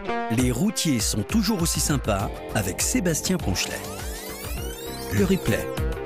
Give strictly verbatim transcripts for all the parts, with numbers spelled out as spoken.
Les routiers sont toujours aussi sympas avec Sébastien Ponchelet. Le replay.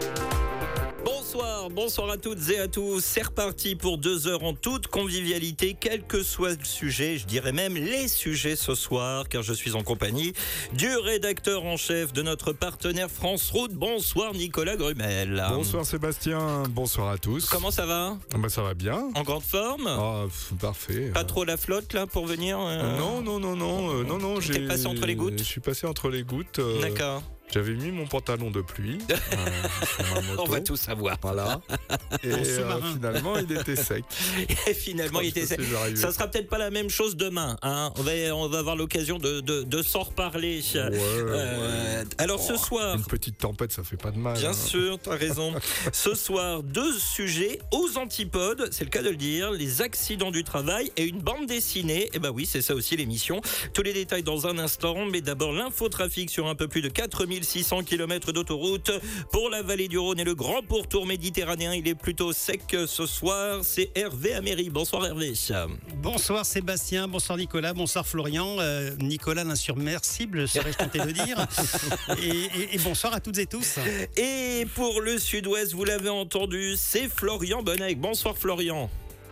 Bonsoir, bonsoir à toutes et à tous. C'est reparti pour deux heures en toute convivialité, quel que soit le sujet, je dirais même les sujets ce soir, car je suis en compagnie du rédacteur en chef de notre partenaire France Route. Bonsoir Nicolas Grumel. Bonsoir Sébastien, bonsoir à tous. Comment ça va ? Ah bah ça va bien. En grande forme ? Ah, pff, parfait. Pas trop la flotte là pour venir euh... Non, non, non, non, euh, non, non. T'es passé entre les gouttes ? Je suis passé entre les gouttes. Euh... D'accord. J'avais mis mon pantalon de pluie euh, sur ma moto. On va tout savoir. Voilà. Et euh, finalement, il était sec. Et finalement, il était sec. Ça sera peut-être pas la même chose demain. Hein. On va, on va avoir l'occasion de, de, de s'en reparler. Ouais, euh, ouais. Alors oh, ce soir, une petite tempête, ça fait pas de mal. Bien hein. sûr, t'as raison. Ce soir, deux sujets aux antipodes, c'est le cas de le dire, les accidents du travail et une bande dessinée. Et ben oui, c'est ça aussi l'émission. Tous les détails dans un instant, mais d'abord l'infotrafic sur un peu plus de quatre mille six cents kilomètres d'autoroute pour la vallée du Rhône et le grand pourtour méditerranéen. Il est plutôt sec ce soir. C'est Hervé Améry. Bonsoir Hervé. Bonsoir Sébastien, bonsoir Nicolas, bonsoir Florian. Euh, Nicolas l'insurmersible, serais-je tenté de dire. Et, et, et bonsoir à toutes et tous. Et pour le sud-ouest, vous l'avez entendu, c'est Florian Bonnec. Bonsoir Florian.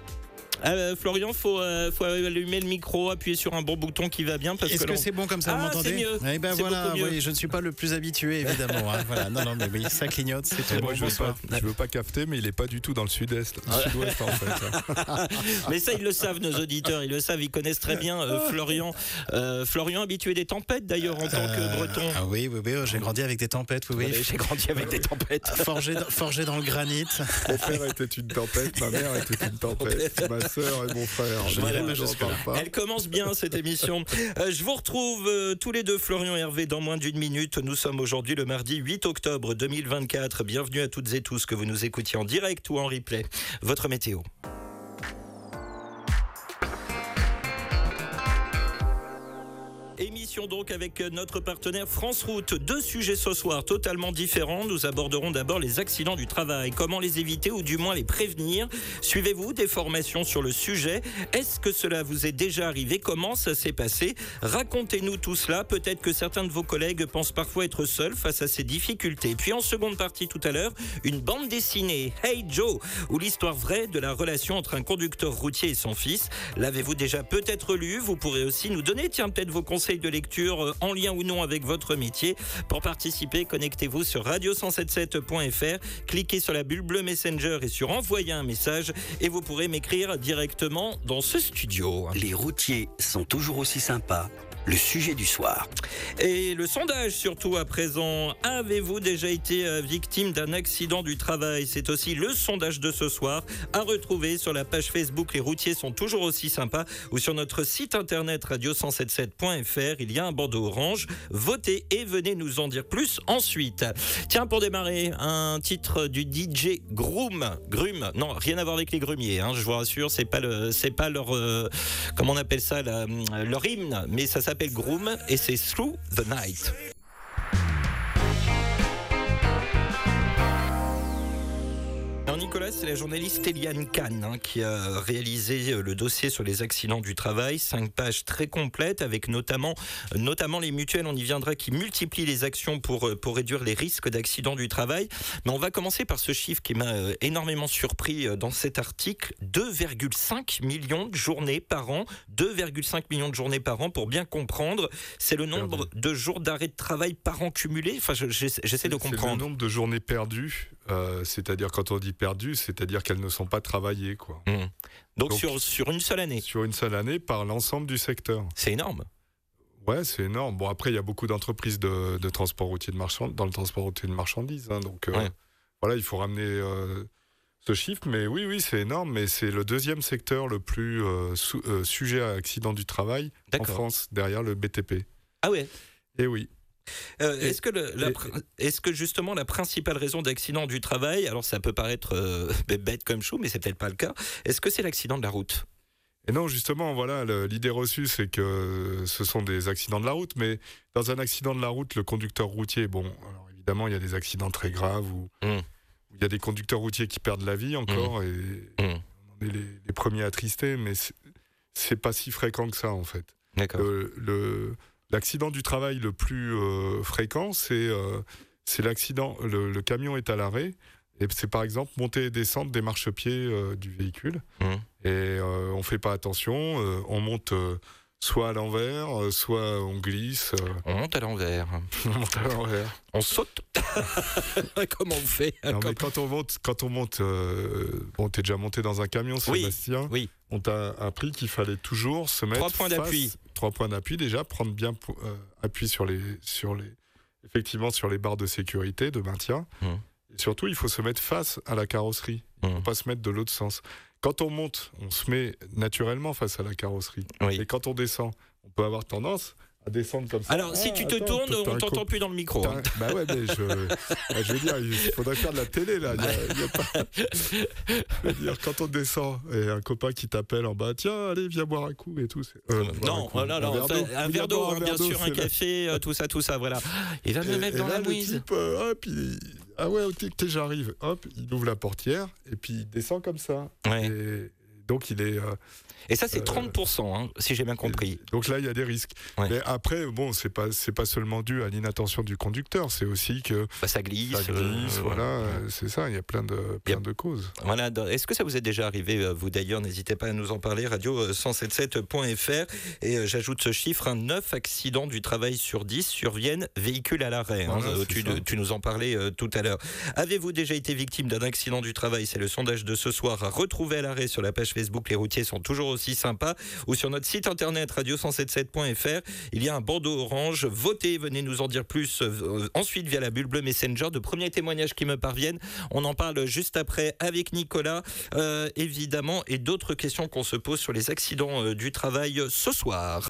Euh, Florian, faut, euh, faut allumer le micro, appuyer sur un bon bouton qui va bien. Parce Est-ce que, que c'est bon comme ça, ah, vous m'entendez ? c'est mieux. Eh ben c'est voilà, mieux. oui, je ne suis pas le plus habitué, évidemment. Hein, voilà. Non, non, mais oui, ça clignote, c'est tout. Moi, Bon, je, veux bonsoir. pas, je veux pas capter, mais il est pas du tout dans le sud-est, le sud-ouest en fait. Mais ça, ils le savent, nos auditeurs, ils le savent, ils connaissent très bien euh, Florian. Euh, Florian, habitué des tempêtes d'ailleurs en tant que Euh, breton. Ah oui, oui, oui, j'ai grandi avec des tempêtes, oui, oui. Ouais, j'ai grandi avec des tempêtes. Forgé, dans- forgé dans le granit. Mon père était une tempête, ma mère était une tempête, ma sœur et mon frère. Je Voilà, n'irai pas j'en jusque-là. parle pas. Elle commence bien cette émission. Euh, je vous retrouve euh, tous les deux, Florian et Hervé, dans moins d'une minute. Nous sommes aujourd'hui le mardi huit octobre deux mille vingt-quatre. Bienvenue à toutes et tous, que vous nous écoutiez en direct ou en replay. Votre météo. Émission donc avec notre partenaire France Route. Deux sujets ce soir totalement différents. Nous aborderons d'abord les accidents du travail. Comment les éviter ou du moins les prévenir. Suivez-vous des formations sur le sujet? Est-ce que cela vous est déjà arrivé? Comment ça s'est passé? Racontez-nous tout cela. Peut-être que certains de vos collègues pensent parfois être seuls face à ces difficultés. Puis en seconde partie tout à l'heure, une bande dessinée, Hey Joe, ou l'histoire vraie de la relation entre un conducteur routier et son fils. L'avez-vous déjà peut-être lu? Vous pourrez aussi nous donner, tiens, peut-être vos conseils de lecture en lien ou non avec votre métier. Pour participer, connectez-vous sur radio cent soixante-dix-sept point f r, cliquez sur la bulle bleue Messenger et sur envoyer un message et vous pourrez m'écrire directement dans ce studio. Les routiers sont toujours aussi sympas. Le sujet du soir. Et le sondage surtout à présent, avez-vous déjà été victime d'un accident du travail? C'est aussi le sondage de ce soir à retrouver sur la page Facebook Les routiers sont toujours aussi sympas ou sur notre site internet radio cent soixante-dix-sept point f r. Il y a un bandeau orange. Votez et venez nous en dire plus ensuite. Tiens, pour démarrer, un titre du D J Groom. Grume, non, rien à voir avec les grumiers, hein, je vous rassure, c'est pas le, c'est pas leur, euh, comment on appelle ça, la, leur hymne, mais ça s'appelle Groom et c'est Through the Night. Alors Nicolas, c'est la journaliste Eliane Kahn hein, qui a réalisé le dossier sur les accidents du travail, cinq pages très complètes avec notamment, notamment les mutuelles, on y viendra, qui multiplient les actions pour, pour réduire les risques d'accidents du travail. Mais on va commencer par ce chiffre qui m'a énormément surpris dans cet article, deux virgule cinq millions de journées par an, deux virgule cinq millions de journées par an pour bien comprendre, c'est le nombre Perdu. de jours d'arrêt de travail par an cumulé, enfin je, j'essaie, j'essaie de comprendre. C'est le nombre de journées perdues, euh, c'est-à-dire quand on dit perdues, c'est-à-dire qu'elles ne sont pas travaillées, quoi. Mmh. Donc, Donc sur, sur une seule année. Sur une seule année par l'ensemble du secteur. C'est énorme. Ouais, c'est énorme. Bon, après, il y a beaucoup d'entreprises de, de transport routier de marchandises, dans le transport routier de marchandises. Hein, donc, euh, ouais. voilà, il faut ramener euh, ce chiffre. Mais oui, oui, c'est énorme. Mais c'est le deuxième secteur le plus euh, sou, euh, sujet à accident du travail D'accord. en France, derrière le B T P. Ah ouais. Et oui. Euh, et, est-ce que le, la, et, est-ce que justement la principale raison d'accident du travail, alors ça peut paraître euh, bête comme chou, mais c'est peut-être pas le cas. Est-ce que c'est l'accident de la route? Et non, justement, voilà, le, l'idée reçue, c'est que ce sont des accidents de la route, mais dans un accident de la route, le conducteur routier, bon, alors évidemment, il y a des accidents très graves où, mmh. où il y a des conducteurs routiers qui perdent la vie encore, mmh. et mmh. on est les, les premiers attristés, mais c'est, c'est pas si fréquent que ça, en fait. D'accord. Le, le, l'accident du travail le plus euh, fréquent, c'est, euh, c'est l'accident, le, le camion est à l'arrêt, et c'est par exemple monter et descendre des marchepieds euh, du véhicule, mmh. et euh, on ne fait pas attention, euh, on monte... Euh, soit à l'envers, euh, soit on glisse. Euh... On monte à l'envers. on monte à l'envers. On saute. Comment on fait? Non, mais quand on monte, quand on monte, euh, bon, t'es déjà monté dans un camion, Sébastien. Oui. oui. On t'a appris qu'il fallait toujours se mettre. Trois points face, d'appui. Trois points d'appui déjà, prendre bien euh, appui sur les, sur les, effectivement sur les barres de sécurité, de maintien. Mmh. Et surtout, il faut se mettre face à la carrosserie. Il ne faut mmh. pas se mettre de l'autre sens. Quand on monte, on se met naturellement face à la carrosserie. Oui. Et quand on descend, on peut avoir tendance à descendre comme ça. Alors, ah, si tu te attends, tournes, on t'entend co- plus dans le micro. Hein. Bah ouais, mais je, bah, je veux dire, il faudrait faire de la télé, là. Il y a, il y a pas... Je veux dire, quand on descend, et un copain qui t'appelle en bas, tiens, allez, viens boire un coup et tout. C'est... Euh, non, un, non, un, non, verre d'eau, un verre d'eau, un bien sûr, un café, là. tout ça, tout ça, voilà. Il va me et, mettre et dans là, la mouise. Type, euh, hop, il... Ah ouais, ok, j'arrive. Hop, il ouvre la portière, et puis il descend comme ça. Ouais. Et... Donc il est. Euh, et ça c'est trente pour cent, hein, si j'ai bien compris. Donc là il y a des risques. Ouais. Mais après bon c'est pas c'est pas seulement dû à l'inattention du conducteur, c'est aussi que bah, ça glisse. Ça glisse, euh, voilà, ouais. c'est ça. Il y a plein de plein a... de causes. Voilà. Est-ce que ça vous est déjà arrivé vous d'ailleurs? N'hésitez pas à nous en parler. Radio cent soixante-dix-sept point f r et euh, j'ajoute ce chiffre hein, neuf accidents du travail sur dix surviennent véhicules à l'arrêt. Voilà, hein, tu, tu nous en parlais euh, tout à l'heure. Avez-vous déjà été victime d'un accident du travail? C'est le sondage de ce soir à retrouver à l'arrêt sur la page Facebook. Les routiers sont toujours aussi sympas ou sur notre site internet radio cent soixante-dix-sept point f r. Il y a un bandeau orange. Votez, venez nous en dire plus. Euh, ensuite, via la bulle bleue Messenger, de premiers témoignages qui me parviennent. On en parle juste après avec Nicolas, euh, évidemment, et d'autres questions qu'on se pose sur les accidents euh, du travail ce soir.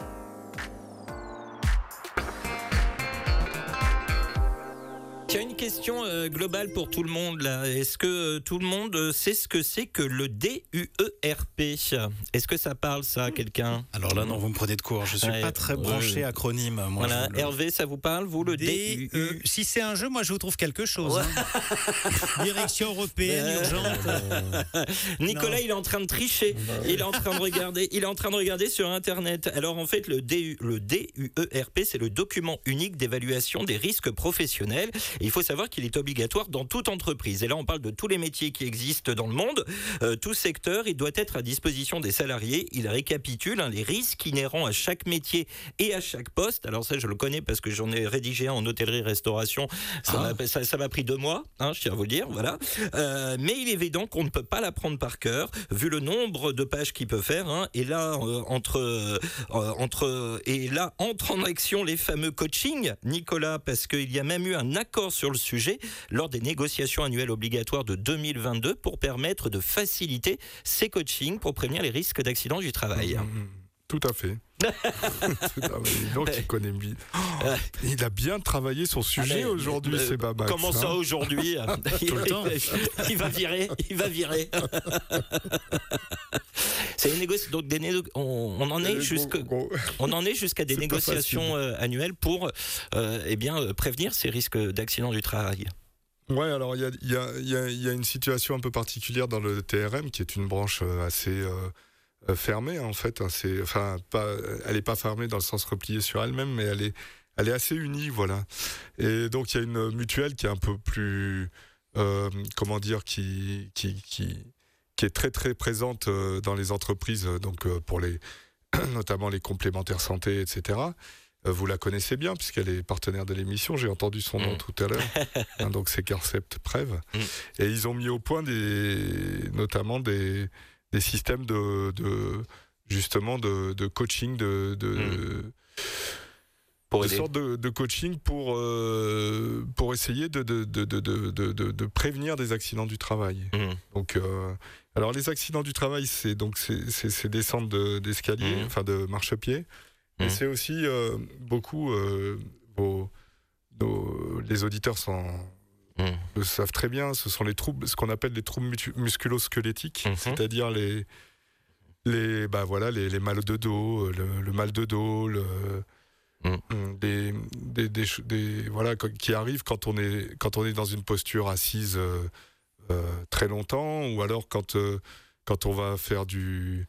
Il y a une question euh, globale pour tout le monde là. Est-ce que euh, tout le monde sait ce que c'est que le D U E R P? Est-ce que ça parle ça à quelqu'un? Alors là non, vous me prenez de court. Je suis ouais, pas très branché euh, acronyme. Moi, voilà. le... Hervé, ça vous parle vous le D U E? Si c'est un jeu, moi je vous trouve quelque chose. Ouais. Hein. Direction européenne euh... urgente. Nicolas, non. il est en train de tricher. Il est en train de regarder. Il est en train de regarder sur internet. Alors en fait, le D U, le D U E R P, c'est le document unique d'évaluation des risques professionnels. Et il faut savoir qu'il est obligatoire dans toute entreprise. Et là, on parle de tous les métiers qui existent dans le monde. Euh, tout secteur, il doit être à disposition des salariés. Il récapitule hein, les risques inhérents à chaque métier et à chaque poste. Alors ça, je le connais parce que j'en ai rédigé un en hôtellerie-restauration. Ça, ah. m'a, ça, ça m'a pris deux mois, hein, je tiens à vous le dire. Voilà. Euh, mais il est évident qu'on ne peut pas l'apprendre par cœur, vu le nombre de pages qu'il peut faire. Hein. Et là, euh, entre, euh, entre, et là, entrent en action les fameux coachings, Nicolas, parce qu'il y a même eu un accord sur le sujet lors des négociations annuelles obligatoires de deux mille vingt-deux pour permettre de faciliter ces coachings pour prévenir les risques d'accidents du travail. Mmh, tout à fait. Donc il connaît bien. Oh, il a bien travaillé son sujet ah aujourd'hui, euh, c'est Babax. Comment ça hein aujourd'hui? il, il va virer, il va virer. C'est une négoci... Donc des né... on, on en est jusqu'à on en est jusqu'à des négociations euh, annuelles pour euh, eh bien prévenir ces risques d'accident du travail. Ouais, alors il y a, y, a, y, a, y a une situation un peu particulière dans le T R M qui est une branche assez euh, fermée en fait. C'est, enfin, pas, elle n'est pas fermée dans le sens repliée sur elle-même, mais elle est, elle est assez unie, voilà. Et donc il y a une mutuelle qui est un peu plus, euh, comment dire, qui, qui, qui, qui est très très présente dans les entreprises, donc pour les, notamment les complémentaires santé, et cetera. Vous la connaissez bien puisqu'elle est partenaire de l'émission. J'ai entendu son nom mmh. tout à l'heure. hein, donc c'est Carcept Prev. Mmh. Et ils ont mis au point des, notamment des, des systèmes de, de justement de, de coaching, de, de, mmh. pour de sorte de, de coaching pour euh, pour essayer de de, de, de, de, de de prévenir des accidents du travail. Mmh. Donc euh, alors les accidents du travail, c'est donc c'est c'est, c'est descente de, d'escalier, mmh. enfin de marchepied. Mais mmh. c'est aussi euh, beaucoup, euh, vos, nos, les auditeurs sont, mmh. le savent très bien, ce sont les troubles, ce qu'on appelle les troubles musculo-squelettiques, mmh. c'est-à-dire les, les, bah voilà, les, les mal de dos, le, le mal de dos, le, mmh. des, des, des, des, voilà, qui arrivent quand on est, quand on est dans une posture assise euh, euh, très longtemps, ou alors quand, euh, quand on va faire du...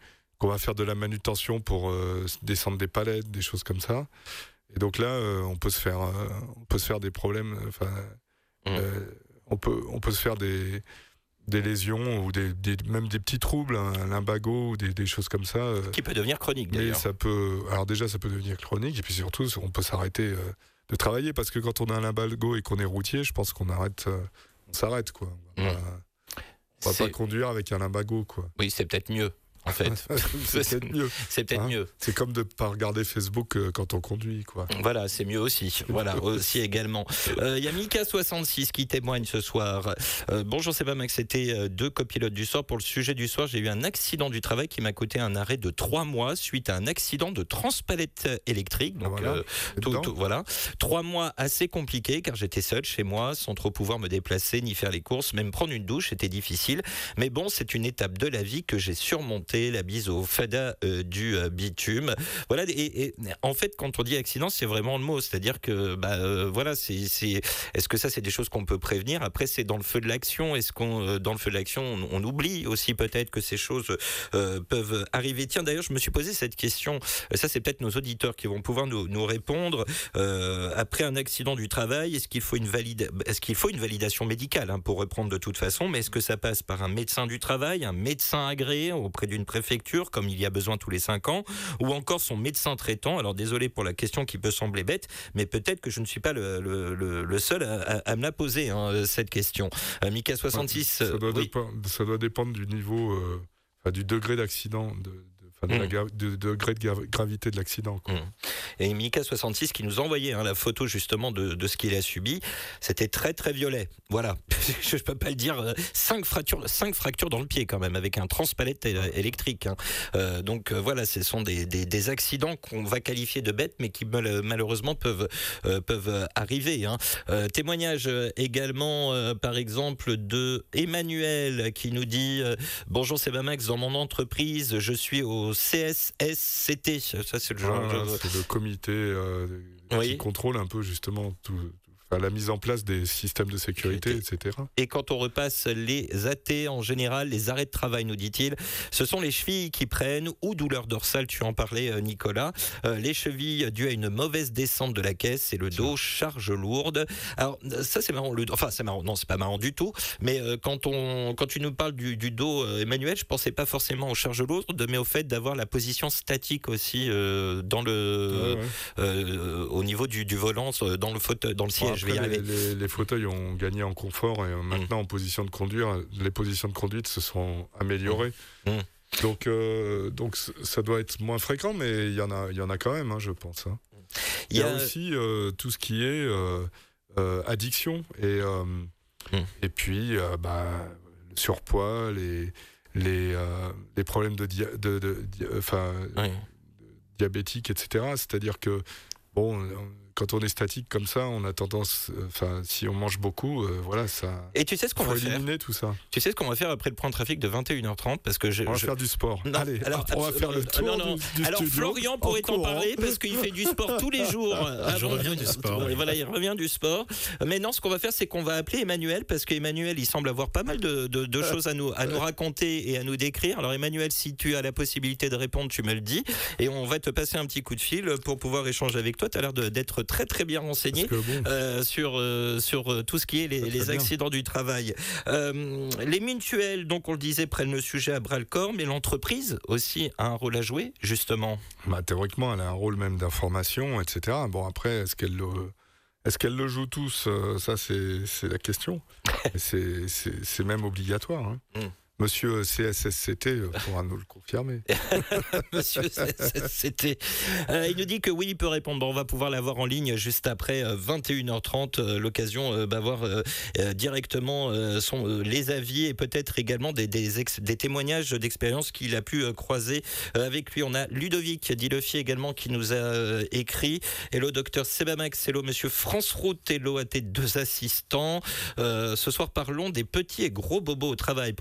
qu'on va faire de la manutention pour euh, descendre des palettes, des choses comme ça. Et donc là, euh, on peut se faire, euh, on peut se faire des problèmes. Enfin, mmh. euh, on peut, on peut se faire des, des lésions ou des, des, même des petits troubles, un, un lumbago ou des, des choses comme ça. Euh, Qui peut devenir chronique d'ailleurs. Mais ça peut, alors déjà, ça peut devenir chronique et puis surtout, on peut s'arrêter euh, de travailler parce que quand on a un lumbago et qu'on est routier, je pense qu'on arrête, euh, on s'arrête quoi. On va, mmh. pas, on va pas conduire avec un lumbago quoi. Oui, c'est peut-être mieux. En fait, c'est peut-être mieux. C'est peut-être hein mieux. C'est comme de ne pas regarder Facebook euh, quand on conduit, quoi. Voilà, c'est mieux aussi. Voilà, aussi également. Il euh, y a Mika soixante-six qui témoigne ce soir. Euh, bonjour, c'est pas Max. C'était euh, deux copilotes du soir. Pour le sujet du soir, j'ai eu un accident du travail qui m'a coûté un arrêt de trois mois suite à un accident de transpalette électrique. Donc, voilà, euh, tout, tout, voilà. Trois mois assez compliqués car j'étais seul chez moi, sans trop pouvoir me déplacer ni faire les courses, même prendre une douche, c'était difficile. Mais bon, c'est une étape de la vie que j'ai surmontée. La bise au fada euh, du euh, bitume. Voilà. Et, et en fait, quand on dit accident, c'est vraiment le mot. C'est-à-dire que, bah, euh, voilà, c'est, c'est. Est-ce que ça, c'est des choses qu'on peut prévenir ? Après, c'est dans le feu de l'action. Est-ce qu'on, euh, dans le feu de l'action, on, on oublie aussi peut-être que ces choses euh, peuvent arriver ? Tiens, d'ailleurs, je me suis posé cette question. Ça, c'est peut-être nos auditeurs qui vont pouvoir nous, nous répondre. Euh, après un accident du travail, est-ce qu'il faut une valide, est-ce qu'il faut une validation médicale hein, pour répondre de toute façon ? Mais est-ce que ça passe par un médecin du travail, un médecin agréé auprès d'une préfecture, comme il y a besoin tous les cinq ans, ou encore son médecin traitant. Alors désolé pour la question qui peut sembler bête, mais peut-être que je ne suis pas le, le, le, le seul à, à, à me la poser, hein, cette question. Euh, Mika soixante-six... Ça doit, oui. dépendre, ça doit dépendre du niveau, euh, enfin, du degré d'accident, de, de, enfin, de, mmh. la gra- de, de degré de gra- gravité de l'accident. Quoi. Mmh. Et Mika soixante-six qui nous envoyait hein, la photo justement de, de ce qu'il a subi, c'était très très violet. Voilà, je ne peux pas le dire, cinq fractures, cinq fractures dans le pied quand même, avec un transpalette électrique. Hein. Euh, donc euh, voilà, ce sont des, des, des accidents qu'on va qualifier de bêtes, mais qui malheureusement peuvent, euh, peuvent arriver. Hein. Euh, témoignage également, euh, par exemple, de Emmanuel qui nous dit euh, « Bonjour, c'est Max, dans mon entreprise, je suis au C S S C T ». Ça, c'est le genre... Ah, de... C'est le comité euh, oui. qui contrôle un peu justement tout... la mise en place des systèmes de sécurité, et cetera. Et quand on repasse les A T en général, les arrêts de travail, nous dit-il, ce sont les chevilles qui prennent, ou douleur dorsale, tu en parlais Nicolas, euh, les chevilles dues à une mauvaise descente de la caisse et le dos, charge lourde. Alors ça c'est marrant, le, enfin c'est marrant, non c'est pas marrant du tout, mais euh, quand, on, quand tu nous parles du, du dos, euh, Emmanuel, je pensais pas forcément aux charges lourdes, mais au fait d'avoir la position statique aussi euh, dans le, ouais, ouais. Euh, au niveau du, du volant, dans le fauteuil, dans le siège. Après, les, les, les fauteuils ont gagné en confort et maintenant mmh. en position de conduire, les positions de conduite se sont améliorées. Mmh. Donc, euh, donc ça doit être moins fréquent, mais il y en a, il y en a quand même, hein, je pense. Hein. Il y, y a, a aussi euh, tout ce qui est euh, euh, addiction et euh, mmh. et puis euh, bah, le surpoids, les les euh, les problèmes de dia, de, de, de, enfin oui. diabétiques, et cetera. C'est-à-dire que bon. On, quand on est statique comme ça, on a tendance, enfin, euh, si on mange beaucoup, euh, voilà, ça. Et tu sais ce qu'on va faire. Éliminer tout ça. Tu sais ce qu'on va faire après le point de trafic de vingt et une heures trente, parce que je, on va je... faire du sport. Non, allez, alors, on va faire le tour non, non. du, du alors, studio. Florian pourrait en parler parce qu'il fait du sport tous les jours. Ah, je reviens du sport. Voilà, il revient du sport. Mais non, ce qu'on va faire, c'est qu'on va appeler Emmanuel, parce qu'Emmanuel, il semble avoir pas mal de, de, de choses à nous, à nous raconter et à nous décrire. Alors, Emmanuel, si tu as la possibilité de répondre, tu me le dis, et on va te passer un petit coup de fil pour pouvoir échanger avec toi. Tu as l'air de, d'être très très bien renseigné. Euh, sur, euh, sur tout ce qui est les, les accidents du travail. Euh, les mutuelles, donc on le disait, prennent le sujet à bras-le-corps, mais l'entreprise aussi a un rôle à jouer, justement. Bah, théoriquement, elle a un rôle même d'information, et cetera. Bon, après, est-ce qu'elle le, est-ce qu'elle le joue tous ? Ça, c'est, c'est la question. c'est, c'est, c'est même obligatoire. Hein. Mm. Monsieur C S S C T pourra nous le confirmer. Monsieur C S S C T. Euh, il nous dit que oui, il peut répondre. Bon, on va pouvoir l'avoir en ligne juste après euh, vingt et une heures trente. Euh, l'occasion euh, d'avoir euh, euh, directement euh, son, euh, les avis et peut-être également des, des, ex, des témoignages d'expérience qu'il a pu euh, croiser euh, avec lui. On a Ludovic Dilefier également qui nous a euh, écrit. Hello docteur Sebamax, hello monsieur France Route, hello à tes deux assistants. Euh, ce soir, parlons des petits et gros bobos au travail. Pour ma part, j'ai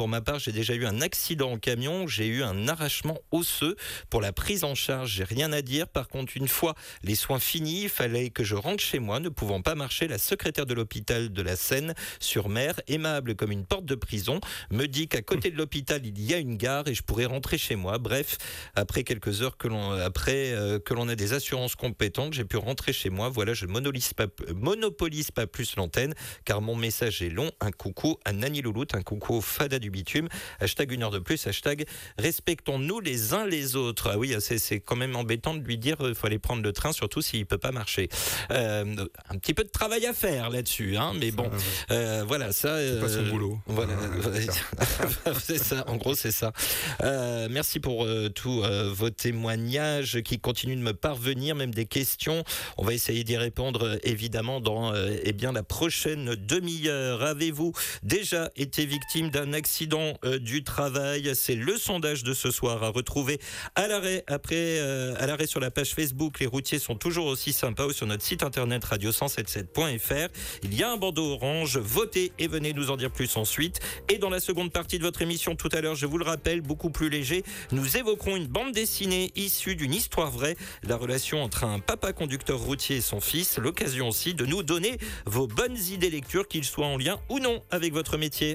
j'ai déjà eu un accident en camion, j'ai eu un arrachement osseux. Pour la prise en charge, j'ai rien à dire. Par contre, une fois les soins finis, il fallait que je rentre chez moi. Ne pouvant pas marcher, la secrétaire de l'hôpital de la Seine-sur-Mer, aimable comme une porte de prison, me dit qu'à côté de l'hôpital, il y a une gare et je pourrais rentrer chez moi. Bref, après quelques heures que l'on, après, euh, que l'on a des assurances compétentes, j'ai pu rentrer chez moi. Voilà, je ne monopolise pas, monopolise pas plus l'antenne, car mon message est long. Un coucou à Nani Louloute, un coucou au Fada du Bitume. Hashtag une heure de plus, hashtag respectons-nous les uns les autres. Ah oui, c'est, c'est quand même embêtant de lui dire qu'il faut aller prendre le train, surtout s'il ne peut pas marcher. Euh, un petit peu de travail à faire là-dessus, hein, mais bon, euh, voilà, ça... C'est pas son euh, boulot. Voilà, Ah, c'est ça, en gros c'est ça. Euh, merci pour euh, tous euh, vos témoignages qui continuent de me parvenir, même des questions. On va essayer d'y répondre euh, évidemment dans euh, eh bien, la prochaine demi-heure. Avez-vous déjà été victime d'un accident euh, du travail? C'est le sondage de ce soir à retrouver à l'arrêt, après, euh, à l'arrêt sur la page Facebook. Les routiers sont toujours aussi sympas, ou sur notre site internet radio cent soixante-dix-sept point f r. Il y a un bandeau orange, votez et venez nous en dire plus ensuite. Et dans la seconde partie de votre émission tout à l'heure, je vous le rappelle, beaucoup plus léger, nous évoquerons une bande dessinée issue d'une histoire vraie, la relation entre un papa conducteur routier et son fils, l'occasion aussi de nous donner vos bonnes idées lecture, qu'ils soient en lien ou non avec votre métier.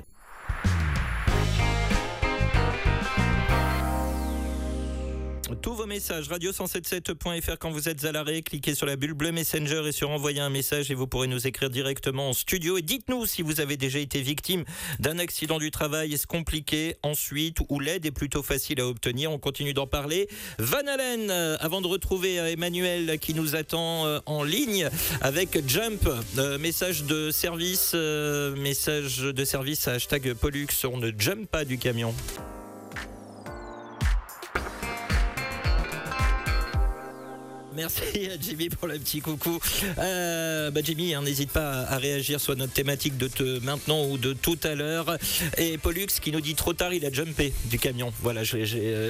Tous vos messages, radio cent soixante-dix-sept point f r quand vous êtes à l'arrêt, cliquez sur la bulle bleue Messenger et sur envoyer un message et vous pourrez nous écrire directement en studio. Et dites-nous si vous avez déjà été victime d'un accident du travail. Est-ce compliqué ensuite ou l'aide est plutôt facile à obtenir? On continue d'en parler. Van Halen, euh, avant de retrouver euh, Emmanuel qui nous attend euh, en ligne avec Jump. Euh, message de service, euh, message de service à hashtag Pollux. On ne jump pas du camion. Merci à Jimmy pour le petit coucou. Euh, bah Jimmy, hein, n'hésite pas à réagir sur notre thématique de te maintenant ou de tout à l'heure. Et Pollux qui nous dit trop tard, il a jumpé du camion. Voilà, j'ai... j'ai euh...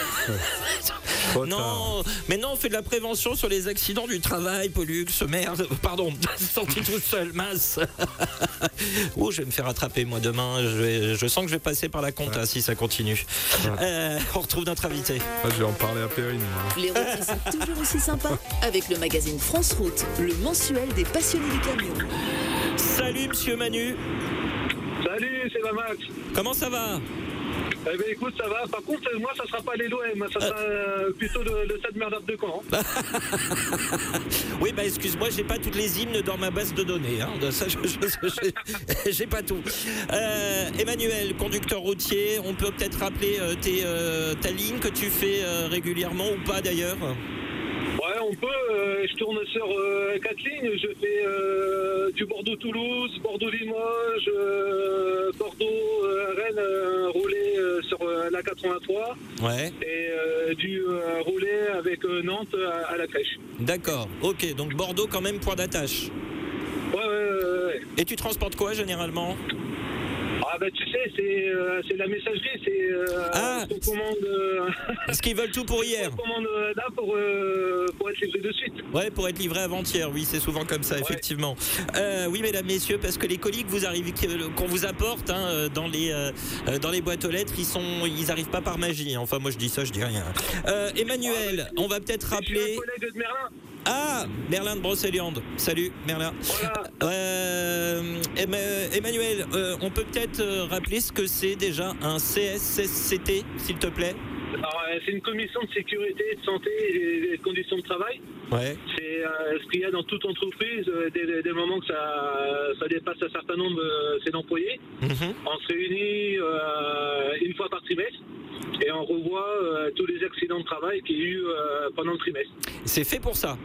non, mais non, on fait de la prévention sur les accidents du travail, Pollux. Merde, pardon, sorti tout seul, mince. Oh, je vais me faire attraper moi demain. Je, vais, je sens que je vais passer par la compta ouais. si ça continue. Ouais. Euh, on retrouve notre invité. Ouais, je vais en parler à Perrine. Moi. Les routiers sont toujours aussi sympas avec le magazine France Route, le mensuel des passionnés du camion. Salut Monsieur Manu. Salut, c'est Max. Comment ça va? Eh bien écoute, ça va. Par contre, moi, ça sera pas les l'O M, ça sera euh, plutôt le, le Stade Merdard de Caen. Oui, bah excuse-moi, j'ai pas toutes les hymnes dans ma base de données. Hein. Ça, je, je, je, j'ai pas tout. Euh, Emmanuel, conducteur routier, on peut peut-être rappeler euh, tes, euh, ta ligne que tu fais euh, régulièrement ou pas d'ailleurs? Ouais, on peut. Euh, je tourne sur euh, quatre lignes. Je fais euh, du Bordeaux-Toulouse, Bordeaux-Limoges, euh, Bordeaux-Rennes, euh, roulé euh, sur euh, la quatre-vingt-trois. Ouais. Et euh, du euh, roulé avec euh, Nantes à, à la crèche. D'accord. Ok. Donc Bordeaux quand même point d'attache. Ouais, ouais, ouais, ouais. Et tu transportes quoi généralement? Ah bah tu sais, c'est, euh, c'est la messagerie, c'est euh, ah, on commande... Euh, ce qu'ils veulent tout pour hier. On commande euh, là pour, euh, pour être livré de suite. Ouais, pour être livré avant-hier, oui, c'est souvent comme ça, ouais. Effectivement. Euh, oui, mesdames, messieurs, parce que les colis que vous arrivez, qu'on vous apporte hein, dans, les, euh, dans les boîtes aux lettres, ils sont, ils n'arrivent pas par magie. Enfin, moi je dis ça, je dis rien. Euh, Emmanuel, ah, on va peut-être rappeler... Je suis un collègue de Merlin. Ah, Merlin de Brocéliande. Salut, Merlin. Voilà. Euh, Emmanuel, euh, on peut peut-être rappeler ce que c'est déjà un C S S C T, s'il te plaît? Alors, c'est une commission de sécurité, de santé et des conditions de travail. Ouais. C'est euh, ce qu'il y a dans toute entreprise, euh, dès, dès le moment que ça, ça dépasse un certain nombre euh, d'employés. Mm-hmm. On se réunit euh, une fois par trimestre et on revoit euh, tous les accidents de travail qu'il y a eu euh, pendant le trimestre. C'est fait pour ça?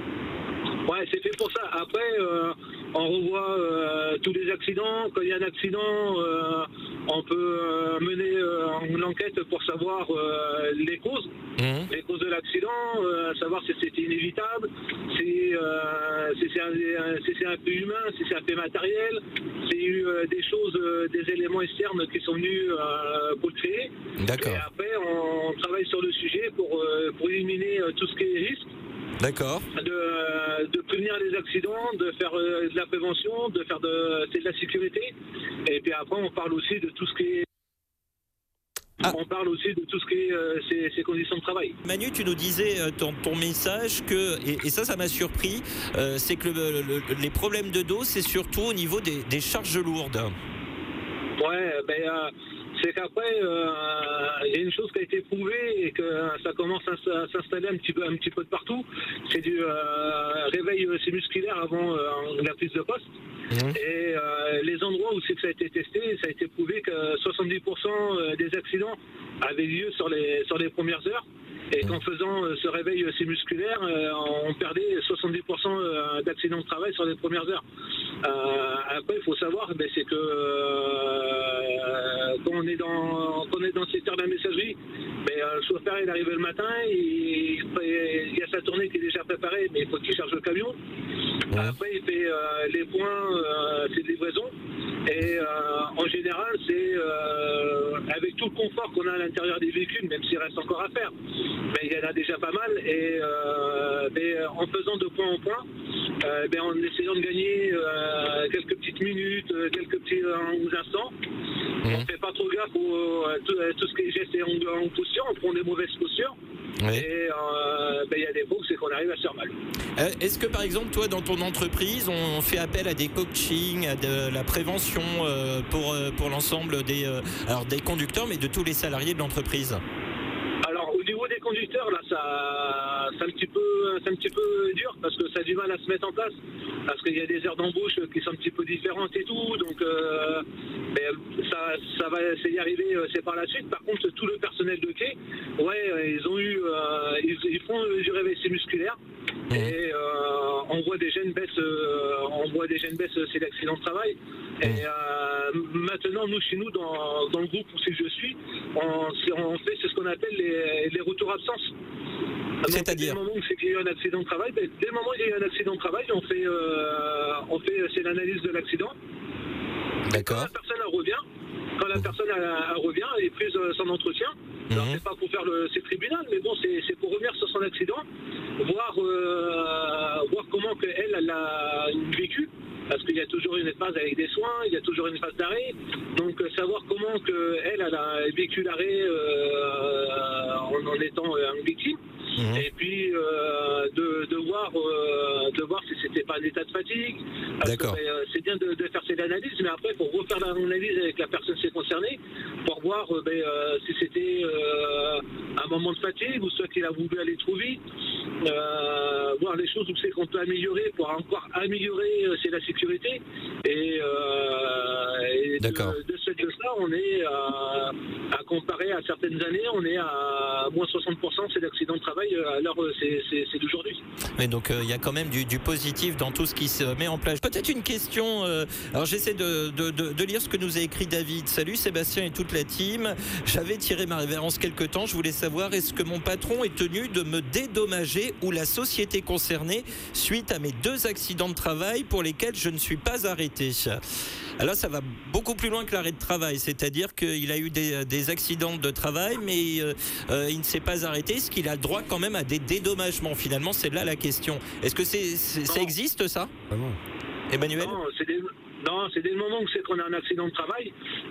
Ouais, c'est fait pour ça. Après, euh, on revoit euh, tous les accidents. Quand il y a un accident, euh, on peut euh, mener euh, l'enquête pour savoir euh, les causes, mmh. les causes de l'accident, euh, savoir si c'était inévitable, si, euh, si, c'est un, si c'est un fait humain, si c'est un fait matériel, s'il y a eu euh, des choses, euh, des éléments externes qui sont venus euh, pour le créer. D'accord. Et après, on, on travaille sur le sujet pour, euh, pour éliminer euh, tout ce qui est risque. D'accord. De, de prévenir les accidents, de faire euh, de la prévention, de faire de, c'est de la sécurité. Et puis après, on parle aussi de tout ce qui est ah. on parle aussi de tout ce qui est euh, ces, ces conditions de travail. Manu, tu nous disais euh, ton, ton message que, et, et ça, ça m'a surpris, euh, c'est que le, le, les problèmes de dos, c'est surtout au niveau des, des charges lourdes. Ouais, ben, euh, c'est qu'après, il euh, y a une chose qui a été prouvée et que ça commence à s'installer un petit peu, un petit peu de partout. C'est du euh, réveil musculaire avant euh, la prise de poste. Mmh. Et euh, les endroits où c'est que ça a été testé, ça a été prouvé que soixante-dix pour cent des accidents avaient lieu sur les, sur les premières heures. Et qu'en faisant euh, ce réveil euh, musculaire, euh, on perdait soixante-dix pour cent euh, d'accidents de travail sur les premières heures. Euh, après, il faut savoir, ben, c'est que euh, quand, on est dans, quand on est dans le secteur de la messagerie, ben, euh, le chauffeur il arrive le matin, il, il y a sa tournée qui est déjà préparée, mais il faut qu'il charge le camion. Ouais. Après, il fait euh, les points, euh, ses livraisons. Et euh, en général, c'est euh, avec tout le confort qu'on a à l'intérieur des véhicules, même s'il reste encore à faire, mais il y en a déjà pas mal. Et euh, mais en faisant de point en point, euh, ben, en essayant de gagner euh, quelques petites minutes, quelques petits euh, instants, mmh. on ne fait pas trop gaffe au, à tout, à tout ce qui est gestes en, en posture, on prend des mauvaises postures. Oui. Et euh, ben, y a des fois, c'est qu'on arrive à se faire mal. Euh, est-ce que par exemple, toi, dans ton entreprise, on fait appel à des coachings, à de la prévention euh, pour, euh, pour l'ensemble des, euh, alors des conducteurs, mais de tous les salariés de l'entreprise? Alors, au niveau des conducteurs, là, ça, c'est un petit peu, c'est un petit peu dur parce que ça a du mal à se mettre en place. Parce qu'il y a des heures d'embauche qui sont un petit peu différentes et tout, donc euh, ben, ça, ça va c'est y arriver, c'est par la suite. Par contre, tout le personnel de quai, ouais, ils ont eu, euh, ils, ils font du réveil musculaire. Mmh. Et euh, on voit des jeunes baisses, euh, on voit des jeunes baisses, c'est l'accident de travail. Mmh. Et euh, maintenant, nous, chez nous, dans, dans le groupe où je suis, on, on fait ce qu'on appelle les, les retours absences. C'est-à-dire, dès le moment où c'est qu'il y a eu un accident de travail, dès le moment où il y a eu un accident de travail, on fait, euh, on fait, c'est l'analyse de l'accident. D'accord. Quand la personne elle revient, quand la personne elle, elle revient, elle est prise son entretien. Mmh. Alors c'est pas pour faire le, c'est tribunal, mais bon, c'est, c'est pour revenir sur son accident, voir, euh, voir comment que elle, elle a vécu. Parce qu'il y a toujours une phase avec des soins, il y a toujours une phase d'arrêt. Donc euh, savoir comment que elle, elle a vécu l'arrêt euh, en, en étant euh, une victime. Mmh. Et puis euh, de, de voir euh, de voir si c'était pas un état de fatigue. D'accord. Que, euh, c'est bien de, de faire cette analyse, mais après il faut refaire l'analyse avec la personne qui est concernée pour voir euh, ben, euh, si c'était euh, un moment de fatigue ou soit qu'il a voulu aller trop vite. Euh, voir les choses où c'est qu'on peut améliorer pour encore améliorer euh, c'est la sécurité et, euh, et D'accord. de, de ce de ça on est à, à comparer à certaines années on est à moins soixante pour cent c'est d'accidents de travail alors c'est, c'est, c'est d'aujourd'hui. Mais donc il euh, y a quand même du, du positif dans tout ce qui se met en place. Peut-être une question, euh, alors j'essaie de, de, de, de lire ce que nous a écrit David. Salut Sébastien et toute la team, j'avais tiré ma révérence quelque temps, je voulais savoir est-ce que mon patron est tenu de me dédommager ou la société concernée suite à mes deux accidents de travail pour lesquels je ne suis pas arrêté. Alors ça va beaucoup plus loin que l'arrêt de travail, c'est-à-dire qu'il a eu des, des accidents de travail, mais euh, euh, il ne s'est pas arrêté. Est-ce qu'il a droit quand même à des dédommagements? Finalement, c'est là la question. Est-ce que c'est, c'est, ça existe, ça? Ah non. Emmanuel? Non, c'est des... Non, c'est dès le moment où c'est qu'on a un accident de travail.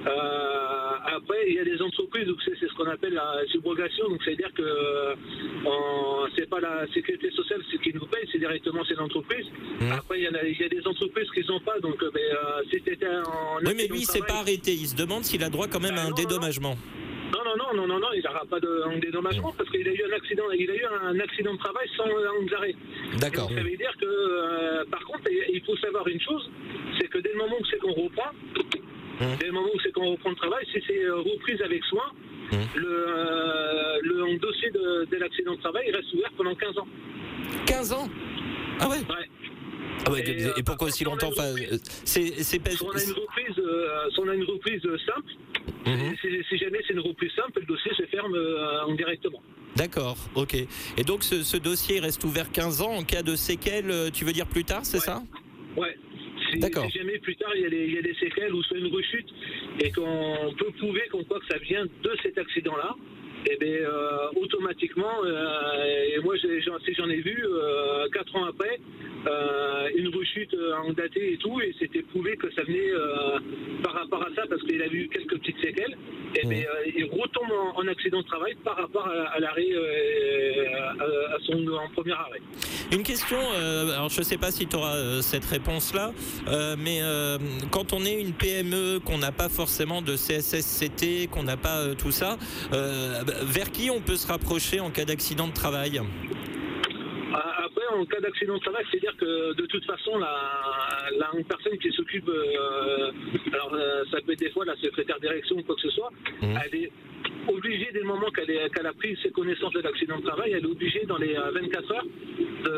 Euh, après, il y a des entreprises où c'est, c'est ce qu'on appelle la subrogation. Donc, c'est-à-dire que euh, on, c'est pas la sécurité sociale qui nous paye, c'est directement c'est l'entreprise. Mmh. Après, il y, en a, il y a des entreprises qui n'ont pas. Donc, ben, euh, si c'était en oui, mais lui, il ne s'est pas arrêté. Il se demande s'il a droit quand même à un non, dédommagement. Non, non, non, non, non, non, il n'aura pas de dédommagement parce qu'il a eu un accident, il a eu un accident de travail sans un arrêt. D'accord. Donc, ça veut dire que, euh, par contre, il faut savoir une chose, c'est que dès le moment où c'est qu'on reprend, mmh. dès le moment où c'est qu'on reprend le travail, si c'est reprise avec soin, mmh. le, euh, le dossier de, de l'accident de travail il reste ouvert pendant quinze ans. quinze ans? Ah ouais? Ouais. Ah ouais, et, et, et pourquoi aussi longtemps? Enfin, c'est, c'est pas... Si on a une reprise, euh, si on a une reprise simple, mmh. si, si jamais c'est une reprise simple, le dossier se ferme euh, directement. D'accord, ok. Et donc ce, ce dossier reste ouvert quinze ans en cas de séquelles, tu veux dire plus tard, c'est ouais. ça? Ouais. Si, D'accord. Si jamais plus tard il y, a des, il y a des séquelles ou soit une rechute et qu'on peut prouver qu'on croit que ça vient de cet accident-là, et bien euh, automatiquement, euh, et moi j'ai, j'en, si j'en ai vu, euh, quatre ans après, euh, une rechute en daté et tout, et c'était prouvé que ça venait euh, par rapport à ça, parce qu'il a eu quelques petites séquelles, et mmh. bien, euh, il retombe en, en accident de travail par rapport à, à l'arrêt, euh, à, à son en premier arrêt. Une question, euh, alors je ne sais pas si tu auras euh, cette réponse-là, euh, mais euh, quand on est une P M E, qu'on n'a pas forcément de C S S C T, qu'on n'a pas euh, tout ça, euh, vers qui on peut se rapprocher en cas d'accident de travail ? Après, en cas d'accident de travail, c'est-à-dire que de toute façon, la, la personne qui s'occupe, euh, alors euh, ça peut être des fois la secrétaire direction ou quoi que ce soit, mmh. elle est obligée, dès le moment qu'elle, est, qu'elle a pris ses connaissances de l'accident de travail, elle est obligée dans les vingt-quatre heures, de,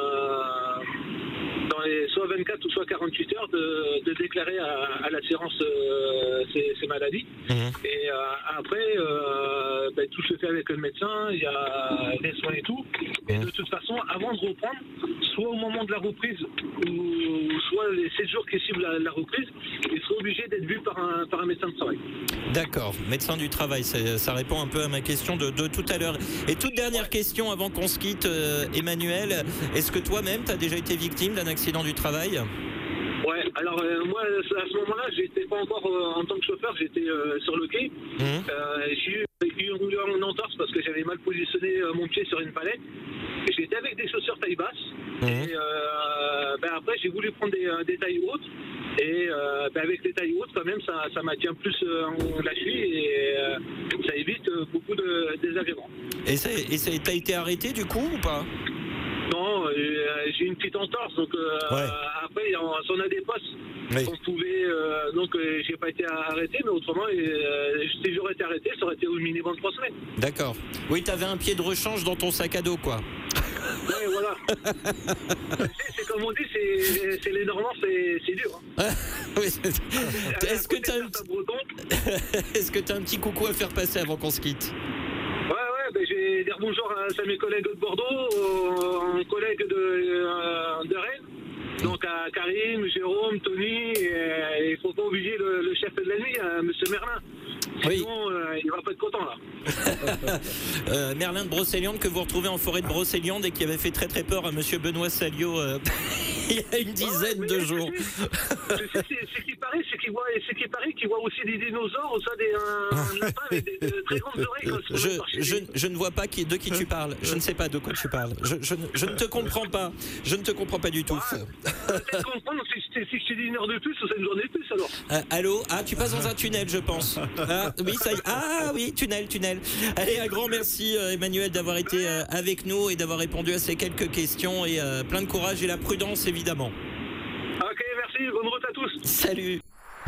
dans les soit vingt-quatre ou soit quarante-huit heures, de, de déclarer à, à l'assurance euh, ses, ses maladies. Mmh. Et euh, après, euh, ben, tout se fait avec le médecin, il y a des soins et tout. Et de toute façon, avant de reprendre, soit au moment de la reprise, ou soit les sept jours qui suivent la, la reprise, il sera obligé d'être vu par un, par un médecin de travail. D'accord, médecin du travail, ça, ça répond un peu à ma question de, de tout à l'heure. Et toute dernière question avant qu'on se quitte, euh, Emmanuel, est-ce que toi-même, tu as déjà été victime d'un accident du travail ? Ouais, alors euh, moi à ce moment-là, j'étais pas encore euh, en tant que chauffeur, j'étais euh, sur le quai. Mmh. Euh, j'ai eu, eu une entorse parce que j'avais mal positionné euh, mon pied sur une palette. J'étais avec des chaussures taille basse. Mmh. Et euh, ben après, j'ai voulu prendre des, des tailles hautes. Et euh, ben avec les tailles hautes, quand même, ça, ça maintient plus euh, en la cheville et euh, ça évite euh, beaucoup de désagréments. Et ça, et ça t'as été arrêté du coup ou pas ? Non, euh, j'ai une petite entorse, donc euh, ouais. Après, si on a des postes, oui. On pouvait, euh, donc euh, j'ai pas été arrêté, mais autrement, euh, si j'aurais été arrêté, ça aurait été au minimum trois semaines. D'accord. Oui, t'avais un pied de rechange dans ton sac à dos, quoi. Oui, voilà. c'est, c'est comme on dit, c'est, c'est les Normands, c'est, c'est dur. Hein. Oui, c'est... Est-ce que t'as un petit... Est-ce que t'as un petit coucou à faire passer avant qu'on se quitte ? Ben, j'ai des bonjour à, à mes collègues de Bordeaux, aux, aux collègues de, euh, de Rennes, donc à Karim, Jérôme, Tony, et il ne faut pas oublier le, le chef de la nuit, hein, M. Merlin. Sinon, oui. euh, il ne va pas être content là. euh, Merlin de Brocéliande, que vous retrouvez en forêt de Brocéliande et qui avait fait très très peur à M. Benoît Salio euh, il y a une dizaine ouais, de jours. C'est, c'est, c'est, c'est qui paraît, c'est qu'il voit, c'est qui paraît qu'il voit aussi des dinosaures, ou ça, des euh, lapins avec des, des très grandes oreilles. Je, je, je ne vois pas qui, de qui tu parles. Je ne sais pas de quoi tu parles. Je, je, je ne te comprends pas. Je ne te comprends pas du tout. Ouais. Peut-être comprendre si je t'ai dit une heure de plus ou c'est une journée de plus alors. Euh, allô ? Ah, tu passes dans un tunnel, je pense. Ah, oui, ça y est. Ah oui, tunnel, tunnel. Allez, un grand merci euh, Emmanuel d'avoir été euh, avec nous et d'avoir répondu à ces quelques questions et euh, plein de courage et la prudence évidemment. Ok, merci, bonne route à tous. Salut.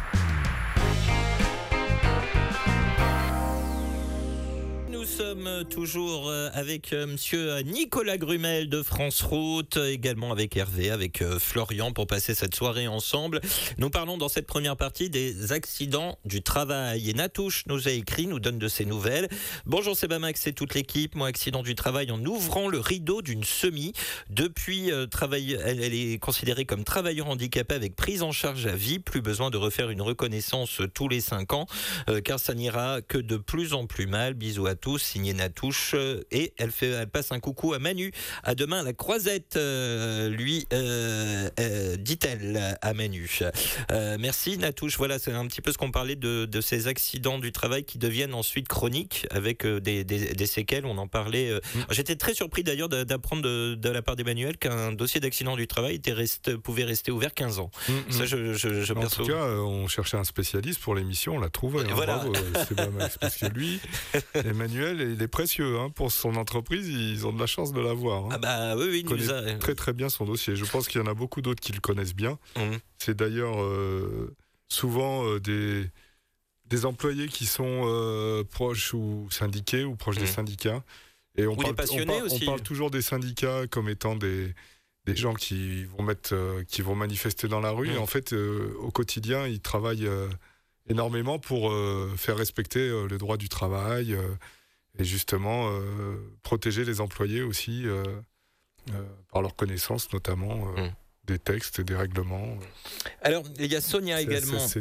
Nous sommes toujours avec monsieur Nicolas Grumel de France Route, également avec Hervé, avec Florian pour passer cette soirée ensemble. Nous parlons dans cette première partie des accidents du travail. Et Natouche nous a écrit, nous donne de ses nouvelles. Bonjour Sebamax et toute l'équipe. Moi, accident du travail en ouvrant le rideau d'une semi. Depuis, euh, travail, elle, elle est considérée comme travailleur handicapé avec prise en charge à vie. Plus besoin de refaire une reconnaissance tous les cinq ans, euh, car ça n'ira que de plus en plus mal. Bisous à tous. Signé Natouche, et elle, fait, elle passe un coucou à Manu. À demain la croisette, euh, lui, euh, euh, dit-elle à Manu. Euh, merci Natouche. Voilà, c'est un petit peu ce qu'on parlait de, de ces accidents du travail qui deviennent ensuite chroniques avec euh, des, des, des séquelles. On en parlait. Euh. Mmh. J'étais très surpris d'ailleurs d'apprendre de, de la part d'Emmanuel qu'un dossier d'accident du travail était reste, pouvait rester ouvert quinze ans. Mmh. Ça, je, je, je en tout cas, euh, on cherchait un spécialiste pour l'émission, on l'a trouvé. Hein, voilà. Bravo, euh, c'est pas mal, parce que lui, Emmanuel, il est précieux hein, pour son entreprise. Ils ont de la chance de l'avoir. Hein. Ah bah oui, oui, il connaît nous a... très très bien son dossier. Je pense qu'il y en a beaucoup d'autres qui le connaissent bien. Mmh. C'est d'ailleurs euh, souvent euh, des des employés qui sont euh, proches ou syndiqués ou proches mmh. des syndicats. Et on ou parle, des passionnés on, par, aussi. On parle toujours des syndicats comme étant des des gens qui vont mettre, euh, qui vont manifester dans la rue. Mmh. Et en fait, euh, au quotidien, ils travaillent euh, énormément pour euh, faire respecter euh, les droits du travail. Euh, Et justement, euh, protéger les employés aussi, euh, euh, par leur connaissance notamment euh, mmh. des textes et des règlements. Alors, il y a Sonia C S S C T. également.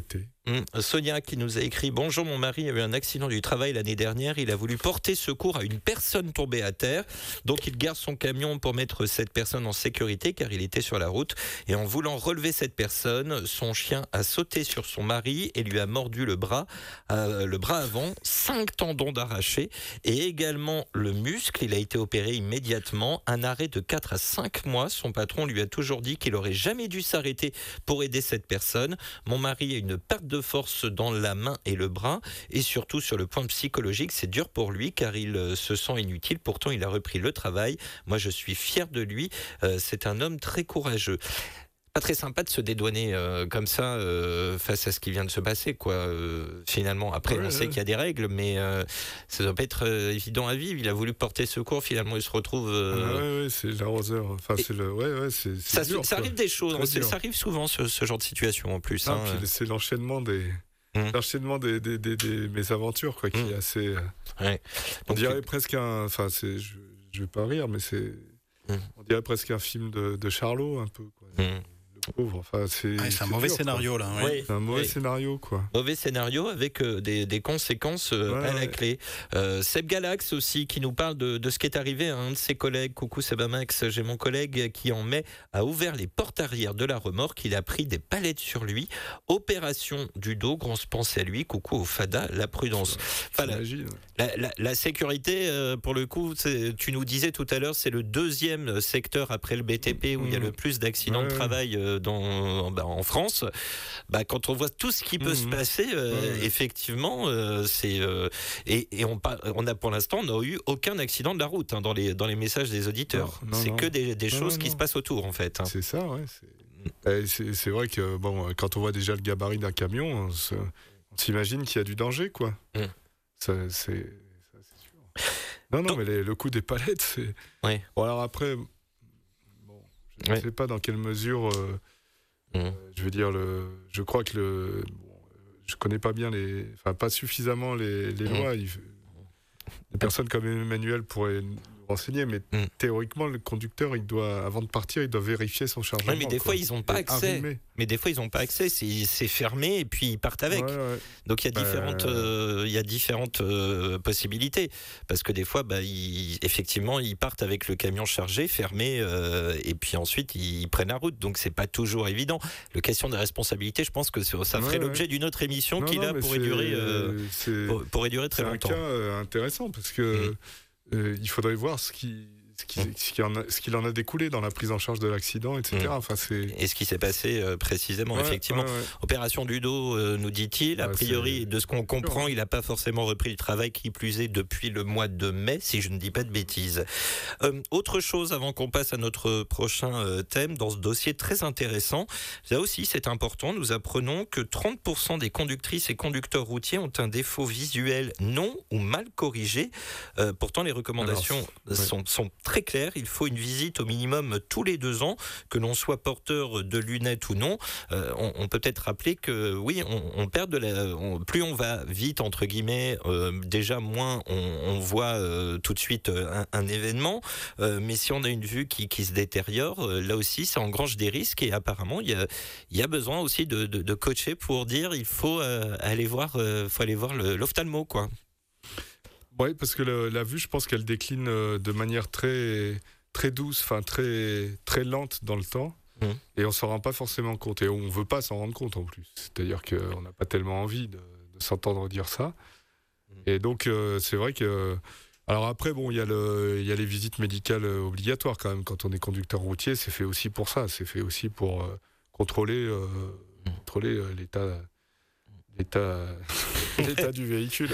Mmh. Sonia qui nous a écrit « Bonjour, mon mari a eu un accident du travail l'année dernière. Il a voulu porter secours à une personne tombée à terre. Donc il garde son camion pour mettre cette personne en sécurité car il était sur la route. Et en voulant relever cette personne, son chien a sauté sur son mari et lui a mordu le bras, euh, le bras avant, cinq tendons d'arrachés et également le muscle. Il a été opéré immédiatement. Un arrêt de quatre à cinq mois. Son patron lui a toujours dit qu'il aurait jamais dû s'arrêter pour aider cette personne. Mon mari a une perte de force dans la main et le bras et surtout sur le point psychologique, c'est dur pour lui car il se sent inutile. Pourtant, il a repris le travail. Moi, je suis fier de lui. Euh, c'est un homme très courageux. Pas très sympa de se dédouaner euh, comme ça euh, face à ce qui vient de se passer, quoi. Euh, finalement, après, ouais, on sait ouais. qu'il y a des règles, mais euh, ça doit pas être euh, évident à vivre. Il a voulu porter secours, finalement, il se retrouve. Euh... Ah ouais, ouais, c'est l'arroseur. Enfin, c'est le. Ouais, ouais, c'est. Ça, dur, ça arrive des choses. C'est, ça arrive souvent ce, ce genre de situation en plus. Ah, hein. Puis c'est l'enchaînement des. Mmh. L'enchaînement des, des, des, des mésaventures, quoi, qui mmh. est assez. Euh... Ouais. On Donc, dirait tu... presque un. Enfin, c'est. Je, je vais pas rire, mais c'est. Mmh. On dirait presque un film de, de Charlot, un peu, quoi. Mmh. Pauvre. Enfin, c'est, ah, c'est, c'est un mauvais dur, scénario, quoi. là. Oui. Oui. C'est un mauvais oui. scénario, quoi. Mauvais scénario avec euh, des, des conséquences euh, ouais, à la ouais. clé. Euh, Seb Galax aussi, qui nous parle de, de ce qui est arrivé à un de ses collègues. Coucou Sebamax, j'ai mon collègue qui en mai a ouvert les portes arrière de la remorque. Il a pris des palettes sur lui. Opération du dos, grosse pensée à lui. Coucou au Fada, la prudence. Enfin, la, la, la, la sécurité, euh, pour le coup, tu nous disais tout à l'heure, c'est le deuxième secteur après le B T P où mmh. il y a le plus d'accidents ouais, de travail euh, dans Bah, en France. Bah, quand on voit tout ce qui peut mmh. se passer, euh, mmh. effectivement, euh, c'est euh, et, et on, on a pour l'instant on n'a eu aucun accident de la route hein, dans les dans les messages des auditeurs. Non, non, c'est non. que des, des non, choses non, qui non. se passent autour en fait. Hein. C'est ça, ouais. C'est... C'est, c'est vrai que bon, quand on voit déjà le gabarit d'un camion, on, se, on s'imagine qu'il y a du danger, quoi. Mmh. Ça, c'est, ça, c'est sûr. Non, non, Donc, mais les, le coup des palettes, c'est. Oui. Bon, alors après, bon, je ne oui. sais pas dans quelle mesure. Euh, Euh, je veux dire, le, je crois que le, bon, je connais pas bien les, enfin pas suffisamment les, les lois. Il, des personnes comme Emmanuel pourraient nous renseigner, mais mm. théoriquement, le conducteur, il doit, avant de partir, il doit vérifier son chargement. Oui, mais des quoi. fois, ils n'ont pas accès. Arrimé. Mais des fois, ils n'ont pas accès. C'est, c'est fermé et puis ils partent avec. Ouais, ouais. Donc il y a différentes, euh... Euh, il y a différentes euh, possibilités. Parce que des fois, bah, ils, effectivement, ils partent avec le camion chargé, fermé, euh, et puis ensuite ils, ils prennent la route. Donc c'est pas toujours évident. La question des responsabilités, je pense que ça ferait ouais, l'objet ouais. d'une autre émission non, qui là non, pourrait durer, euh, pour, pourrait durer très c'est longtemps. C'est un cas euh, intéressant parce que mmh. euh, il faudrait voir ce qui. Ce, qui, mmh. ce, qui en a, ce qu'il en a découlé dans la prise en charge de l'accident, et cetera. Mmh. Enfin, c'est... Et ce qui s'est passé euh, précisément, ouais, effectivement. Ouais, ouais. Opération du dos, euh, nous dit-il. A ouais, priori, c'est... de ce qu'on comprend, il n'a pas forcément repris le travail qui plus est depuis le mois de mai, si je ne dis pas de bêtises. Euh, autre chose, avant qu'on passe à notre prochain euh, thème, dans ce dossier très intéressant, là aussi c'est important, nous apprenons que trente pour cent des conductrices et conducteurs routiers ont un défaut visuel non ou mal corrigé. Euh, pourtant, les recommandations Alors, sont, ouais. sont très clair, il faut une visite au minimum tous les deux ans, que l'on soit porteur de lunettes ou non. Euh, on, on peut peut-être rappeler que oui, on, on perd de la, on, plus on va vite entre guillemets, euh, déjà moins on, on voit euh, tout de suite un, un événement. Euh, mais si on a une vue qui, qui se détériore, euh, là aussi, ça engrange des risques et apparemment il y a, il y a besoin aussi de, de, de coacher pour dire il faut euh, aller voir, euh, faut aller voir le, l'ophtalmo, quoi. Oui, parce que le, la vue, je pense qu'elle décline de manière très, très douce, enfin très, très lente dans le temps, mmh. et on s'en rend pas forcément compte, et on veut pas s'en rendre compte en plus. C'est-à-dire qu'on n'a pas tellement envie de, de s'entendre dire ça. Mmh. Et donc, euh, c'est vrai que... Alors après, bon, il y a le, il y a les visites médicales obligatoires quand même. Quand on est conducteur routier, c'est fait aussi pour ça. C'est fait aussi pour euh, contrôler, euh, mmh. contrôler euh, l'état... L'état, l'état du véhicule.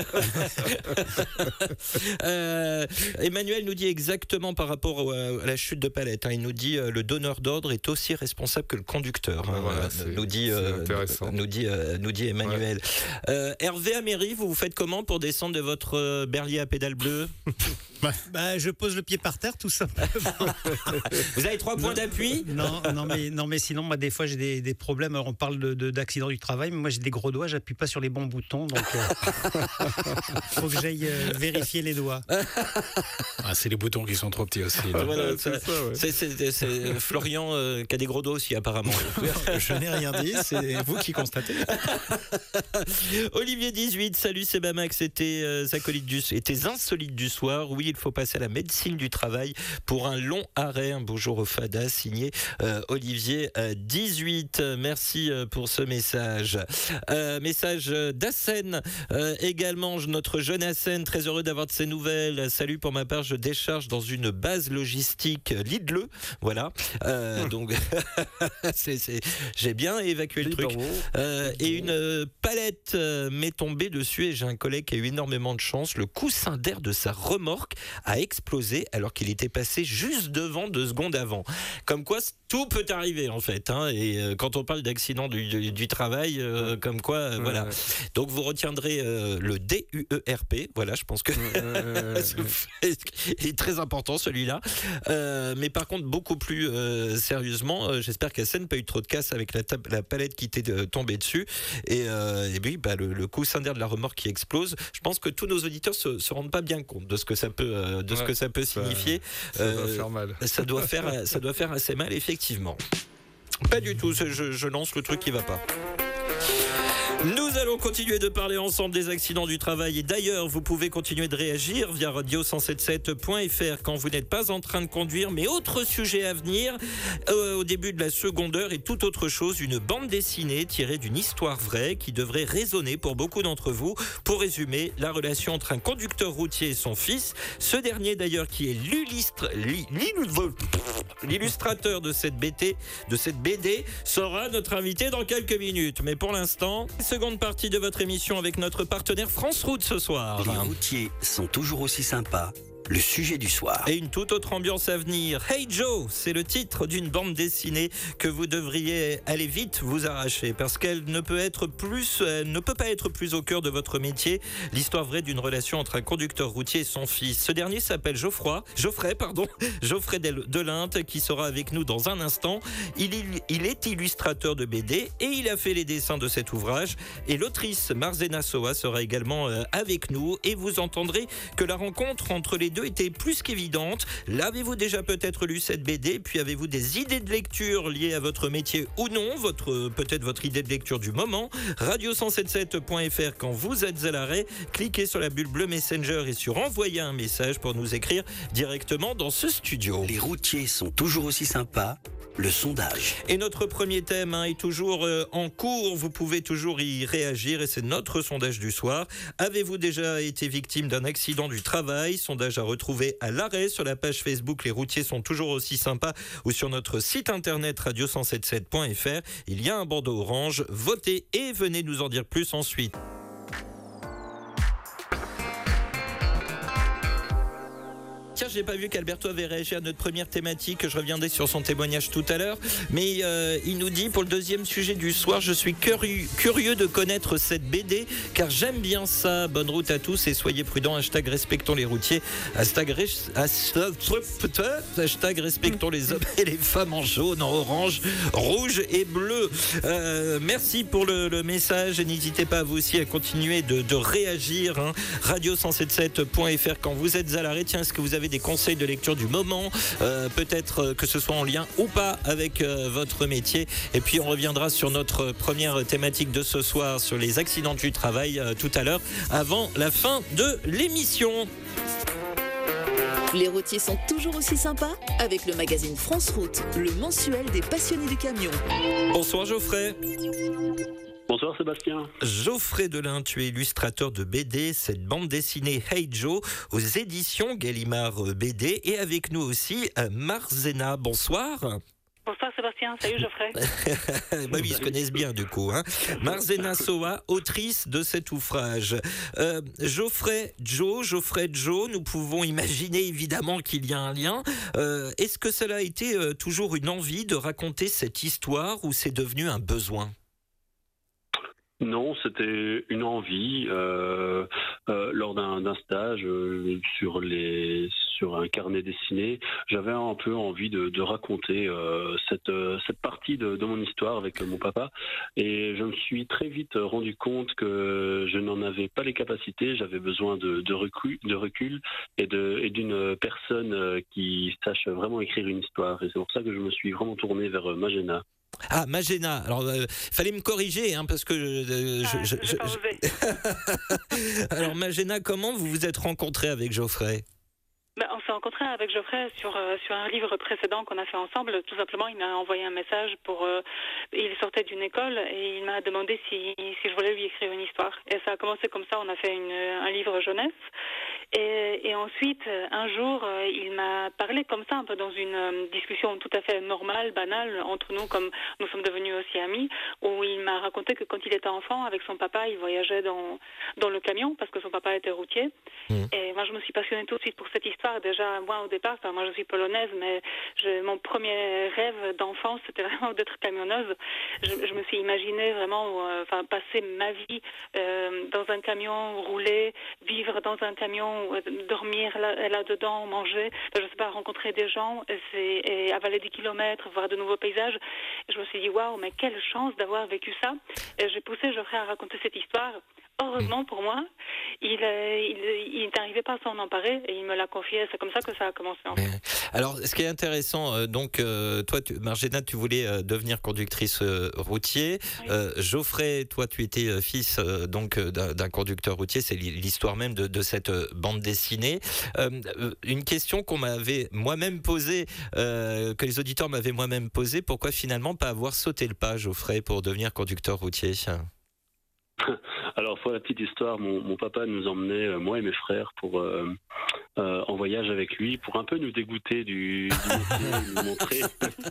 euh, Emmanuel nous dit exactement par rapport à la chute de palette. Hein, il nous dit euh, le donneur d'ordre est aussi responsable que le conducteur. Hein, voilà, euh, nous dit, euh, nous dit, euh, nous dit Emmanuel. Ouais. Euh, Hervé Améry, vous vous faites comment pour descendre de votre berlier à pédale bleue? bah, bah, je pose le pied par terre, tout simplement. Vous avez trois points non, d'appui? Non, non, mais, non, mais sinon, moi, des fois, j'ai des, des problèmes. Alors, on parle de, de, d'accident du travail, mais moi, j'ai des gros doigts, j'appuie pas sur les bons boutons, donc il euh, faut que j'aille euh, vérifier les doigts. Ah, c'est les boutons qui sont trop petits aussi. Voilà, c'est ça, ça, ouais. c'est, c'est, c'est Florian euh, qui a des gros doigts aussi, apparemment. Je n'ai rien dit, c'est vous qui constatez. Olivier dix-huit, salut, c'est Bamax, c'était euh, acolytes du, et tes insolites du soir. Oui, il faut passer à la médecine du travail pour un long arrêt. Un bonjour au Fada, signé euh, Olivier euh, dix-huit. Merci euh, pour ce message. Euh, message d'Assen euh, également, notre jeune Assen, très heureux d'avoir de ces nouvelles. Salut, pour ma part, je décharge dans une base logistique Lidl. Voilà. Euh, hum. Donc, c'est, c'est, j'ai bien évacué le truc. Euh, et une euh, palette euh, m'est tombée dessus et j'ai un collègue qui a eu énormément de chance. Le coussin d'air de sa remorque a explosé alors qu'il était passé juste devant deux secondes avant. Comme quoi, tout peut arriver en fait. Hein, et euh, quand on parle d'accident du, du, du travail, euh, comme quoi, euh, ouais, voilà. Ouais. Donc vous retiendrez euh, le D U E R P. Voilà, je pense que il est très important celui-là. Euh, mais par contre, beaucoup plus euh, sérieusement, euh, j'espère qu'Assen n'a pas eu trop de casse avec la, tab- la palette qui était euh, tombée dessus. Et, euh, et oui, bah, le, le coussin d'air de la remorque qui explose. Je pense que tous nos auditeurs se, se rendent pas bien compte de ce que ça peut, euh, de ouais, ce que ça peut signifier. Ça, ça euh, doit faire mal. Ça doit faire, ça doit faire assez mal, effectivement. Pas du tout. Je, je lance le truc qui va pas. Nous allons continuer de parler ensemble des accidents du travail et d'ailleurs vous pouvez continuer de réagir via radio cent soixante-dix-sept point f r quand vous n'êtes pas en train de conduire, mais autre sujet à venir euh, au début de la seconde heure et toute autre chose, une bande dessinée tirée d'une histoire vraie qui devrait résonner pour beaucoup d'entre vous. Pour résumer, la relation entre un conducteur routier et son fils, ce dernier d'ailleurs qui est l'illustre, l'illustrateur de cette B T, de cette B D sera notre invité dans quelques minutes, mais pour l'instant, seconde partie de votre émission avec notre partenaire France Route ce soir. Les routiers sont toujours aussi sympas. Le sujet du soir. Et une toute autre ambiance à venir. Hey Joe, c'est le titre d'une bande dessinée que vous devriez aller vite vous arracher parce qu'elle ne peut être plus, elle ne peut pas être plus au cœur de votre métier. L'histoire vraie d'une relation entre un conducteur routier et son fils. Ce dernier s'appelle Geoffroy, Geoffrey, pardon, Geoffrey Delinte qui sera avec nous dans un instant. Il, il, il est illustrateur de B D et il a fait les dessins de cet ouvrage. Et l'autrice Marzena Soa sera également avec nous et vous entendrez que la rencontre entre les deux était plus qu'évidente. L'avez-vous déjà peut-être lu cette B D? Puis avez-vous des idées de lecture liées à votre métier ou non? Votre, peut-être votre idée de lecture du moment. radio cent soixante-dix-sept point f r quand vous êtes à l'arrêt. Cliquez sur la bulle bleue Messenger et sur envoyer un message pour nous écrire directement dans ce studio. Les routiers sont toujours aussi sympas. Le sondage. Et notre premier thème hein, est toujours euh, en cours. Vous pouvez toujours y réagir et c'est notre sondage du soir. Avez-vous déjà été victime d'un accident du travail? Sondage à retrouver à l'arrêt sur la page Facebook Les routiers sont toujours aussi sympas ou sur notre site internet radio cent soixante-dix-sept point f r. Il y a un bandeau orange. Votez et venez nous en dire plus ensuite. Tiens, j'ai pas vu qu'Alberto avait réagi à notre première thématique. Je reviendrai sur son témoignage tout à l'heure. Mais euh, il nous dit, pour le deuxième sujet du soir, je suis curieux, curieux de connaître cette B D, car j'aime bien ça. Bonne route à tous et soyez prudents. Hashtag respectons les routiers. Hashtag, hashtag respectons les hommes et les femmes en jaune, en orange, rouge et bleu. Euh, merci pour le, le message. Et n'hésitez pas vous aussi à continuer de, de réagir. Hein. radio cent soixante-dix-sept point f r quand vous êtes à l'arrêt. Tiens, est-ce que vous avez des conseils de lecture du moment, euh, peut-être que ce soit en lien ou pas avec euh, votre métier. Et puis on reviendra sur notre première thématique de ce soir sur les accidents du travail euh, tout à l'heure avant la fin de l'émission. Les routiers sont toujours aussi sympas avec le magazine France Route, le mensuel des passionnés du camion. Bonsoir Geoffrey. Bonsoir Sébastien. Geoffrey Delinte, tu es illustrateur de B D, cette bande dessinée Hey Joe aux éditions Gallimard B D et avec nous aussi Marzena. Bonsoir. Bonsoir Sébastien, salut Geoffrey. Bah oui, ils se connaissent bien du coup. Hein. Marzena Soa, autrice de cet ouvrage. Euh, Geoffrey Joe, Geoffrey Joe, nous pouvons imaginer évidemment qu'il y a un lien. Euh, est-ce que cela a été euh, toujours une envie de raconter cette histoire ou c'est devenu un besoin ? Non, c'était une envie euh, euh, lors d'un, d'un stage euh, sur les sur un carnet dessiné. J'avais un peu envie de, de raconter euh, cette cette partie de, de mon histoire avec mon papa, et je me suis très vite rendu compte que je n'en avais pas les capacités. J'avais besoin de, de recul, de recul et de et d'une personne qui sache vraiment écrire une histoire. Et c'est pour ça que je me suis vraiment tourné vers Magena. Ah, Magena. Alors, euh, fallait me corriger, hein, parce que euh, ah, je, je, je, je... Alors, Magena, comment vous vous êtes rencontré avec Geoffrey? Ben, on s'est rencontrés avec Geoffrey sur, euh, sur un livre précédent qu'on a fait ensemble. Tout simplement, il m'a envoyé un message pour... Euh, il sortait d'une école et il m'a demandé si, si je voulais lui écrire une histoire. Et ça a commencé comme ça, on a fait une, un livre jeunesse. Et, et ensuite, un jour, il m'a parlé comme ça, un peu dans une discussion tout à fait normale, banale, entre nous, comme nous sommes devenus aussi amis, où il m'a raconté que quand il était enfant, avec son papa, il voyageait dans, dans le camion, parce que son papa était routier. Mmh. Et moi, je me suis passionnée tout de suite pour cette histoire. Déjà, moi, au départ, enfin, moi, je suis polonaise, mais je, mon premier rêve d'enfance, c'était vraiment d'être camionneuse. Je, je me suis imaginée vraiment, euh, enfin, passer ma vie euh, dans un camion, rouler, vivre dans un camion, euh, dormir là, là-dedans, manger, enfin, je sais pas, rencontrer des gens, et, et avaler des kilomètres, voir de nouveaux paysages. Et je me suis dit, waouh, mais quelle chance d'avoir vécu ça. Et j'ai poussé Geoffrey à raconter cette histoire. Heureusement pour moi, il, euh, il, il n'arrivait pas à s'en emparer et il me l'a confié. C'est comme ça que ça a commencé. En fait. Alors, ce qui est intéressant, euh, donc, euh, toi, tu, Magena, tu voulais euh, devenir conductrice euh, routier. Oui. Euh, Geoffrey, toi, tu étais euh, fils euh, donc d'un, d'un conducteur routier. C'est l'histoire même de, de cette euh, bande dessinée. Euh, une question qu'on m'avait moi-même posée, euh, que les auditeurs m'avaient moi-même posée. Pourquoi finalement pas avoir sauté le pas, Geoffrey, pour devenir conducteur routier? Alors, pour la petite histoire, mon, mon papa nous emmenait, euh, moi et mes frères, pour euh, euh, en voyage avec lui, pour un peu nous dégoûter du, du métier, nous montrer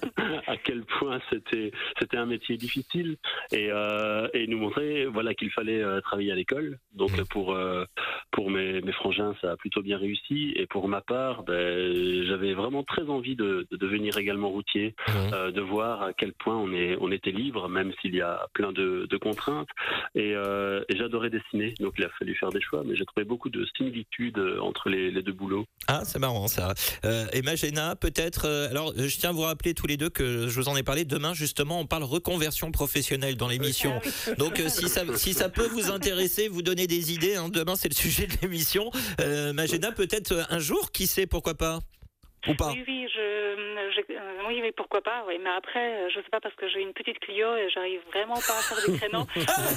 à quel point c'était c'était un métier difficile, et, euh, et nous montrer voilà qu'il fallait euh, travailler à l'école. Donc pour euh, pour mes, mes frangins, ça a plutôt bien réussi, et pour ma part, ben, j'avais vraiment très envie de, de devenir également routier, euh, de voir à quel point on est on était libre, même s'il y a plein de, de contraintes. Et, euh, et j'adorais dessiner, donc il a fallu faire des choix, mais j'ai trouvé beaucoup de similitudes entre les, les deux boulots. Ah, c'est marrant ça. Euh, et Magena, peut-être, euh, alors je tiens à vous rappeler tous les deux que je vous en ai parlé, demain justement on parle reconversion professionnelle dans l'émission. Donc euh, si, ça, si ça peut vous intéresser, vous donner des idées, hein, demain c'est le sujet de l'émission. Euh, Magena, peut-être un jour, qui sait, pourquoi pas? Ou pas? Oui, oui, je, je, euh, oui, mais pourquoi pas, oui. Mais après, je sais pas, parce que j'ai une petite Clio et j'arrive vraiment pas à faire des créneaux.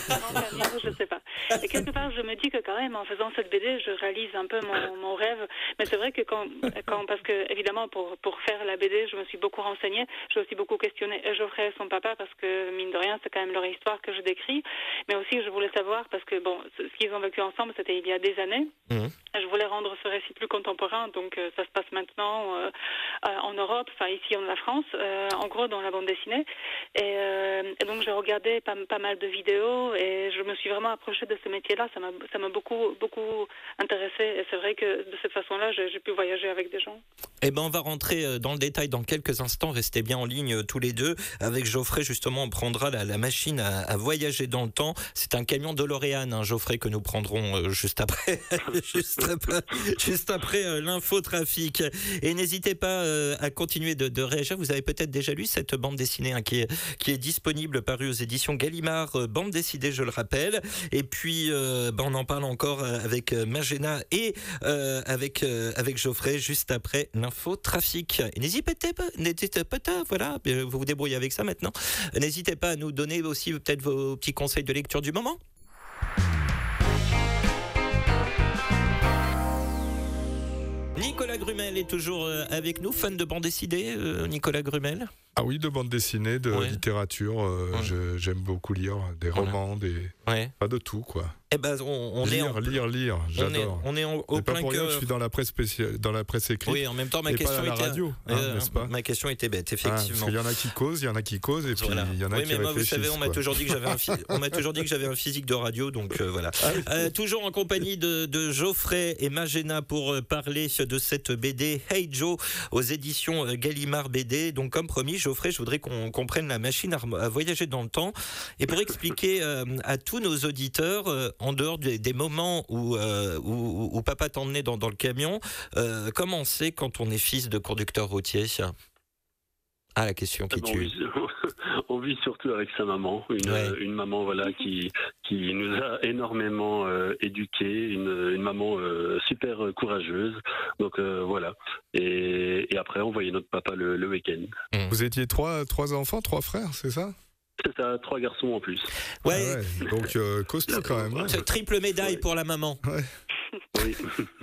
Je sais pas. Et quelque part, je me dis que quand même, en faisant cette B D, je réalise un peu mon, mon rêve. Mais c'est vrai que quand, quand, parce que évidemment, pour, pour faire la B D, je me suis beaucoup renseignée. J'ai aussi beaucoup questionné Geoffrey et son papa, parce que mine de rien, c'est quand même leur histoire que je décris. Mais aussi, je voulais savoir, parce que bon, ce qu'ils ont vécu ensemble, c'était il y a des années. Mmh. Je voulais rendre ce récit plus contemporain, donc euh, ça se passe maintenant euh, euh, en Europe, enfin ici en France, euh, en gros dans la bande dessinée. Et, euh, et donc j'ai regardé pas, pas mal de vidéos et je me suis vraiment approchée de ce métier-là. Ça m'a, ça m'a beaucoup, beaucoup intéressée. Et c'est vrai que de cette façon-là, j'ai, j'ai pu voyager avec des gens. Eh ben, on va rentrer dans le détail dans quelques instants. Restez bien en ligne tous les deux. Avec Geoffrey, justement, on prendra la, la machine à, à voyager dans le temps. C'est un camion DeLorean, hein, Geoffrey, que nous prendrons euh, juste après, juste après, juste après euh, l'infotrafic. Et n'hésitez pas euh, à continuer de, de réagir. Vous avez peut-être déjà lu cette bande dessinée hein, qui, est, qui est disponible, parue aux éditions Gallimard, euh, bande dessinée, je le rappelle. Et puis, euh, ben, on en parle encore avec Magena et euh, avec, euh, avec Geoffrey juste après l'infotrafic. Trafic. N'hésitez pas, n'hésitez pas, voilà, vous vous débrouillez avec ça maintenant. N'hésitez pas à nous donner aussi peut-être vos petits conseils de lecture du moment. Nicolas Grumel est toujours avec nous, fan de bande dessinée, Nicolas Grumel. Ah oui, de bande dessinée, de ouais. littérature. Euh, ouais. je, j'aime beaucoup lire des romans, ouais. des, ouais. pas de tout quoi. Eh ben, on, on lire, est en... lire, lire, j'adore. On est, on est en, au c'est pas plein pour rien cœur. que je suis dans la presse spéciale, dans la presse écrite. Oui, en même temps, ma et question pas à la était radio, hein, euh, n'est-ce pas? Ma question était bête, Ah, effectivement. il y en a qui causent, il y en a qui causent, et puis Voilà. il y en a oui, qui mais moi, réfléchissent. vous savez, on m'a toujours dit que j'avais un, phy- on m'a toujours dit que j'avais un physique de radio, donc euh, voilà. Ah oui. Euh, toujours en compagnie de, de Geoffrey et Magéna pour euh, parler de cette B D Hey Joe aux éditions euh, Gallimard B D. Donc, comme promis, Geoffrey, je voudrais qu'on, qu'on prenne la machine à, à voyager dans le temps et pour expliquer euh, à tous nos auditeurs, euh, en dehors des, des moments où, euh, où, où papa t'emmenait dans, dans le camion, euh, comment c'est quand on est fils de conducteur routier? Ah, la question qui on tue. vit, on vit surtout avec sa maman, une, Ouais. une maman voilà qui qui nous a énormément euh, éduqués, une, une maman euh, super courageuse. Donc euh, voilà. Et, et après, on voyait notre papa le, le week-end. Vous étiez trois, trois enfants, trois frères, c'est ça? C'est ça, trois garçons en plus. Ouais. Ah ouais, donc euh, costaud quand même. Hein. C'est triple médaille pour la maman. Ouais. Oui.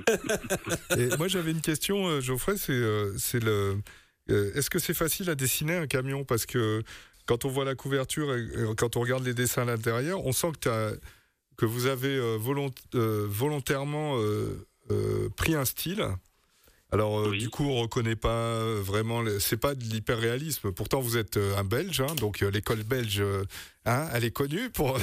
Et moi j'avais une question, euh, Geoffrey, c'est, euh, c'est le, euh, est-ce que c'est facile à dessiner un camion? Parce que quand on voit la couverture et, et quand on regarde les dessins à l'intérieur, on sent que, t'as, que vous avez euh, volont, euh, volontairement euh, euh, pris un style. Alors euh, Oui. du coup on reconnaît pas vraiment, le- c'est pas de l'hyperréalisme. Pourtant vous êtes euh, un Belge, hein, donc euh, l'école belge, euh, hein, elle est connue pour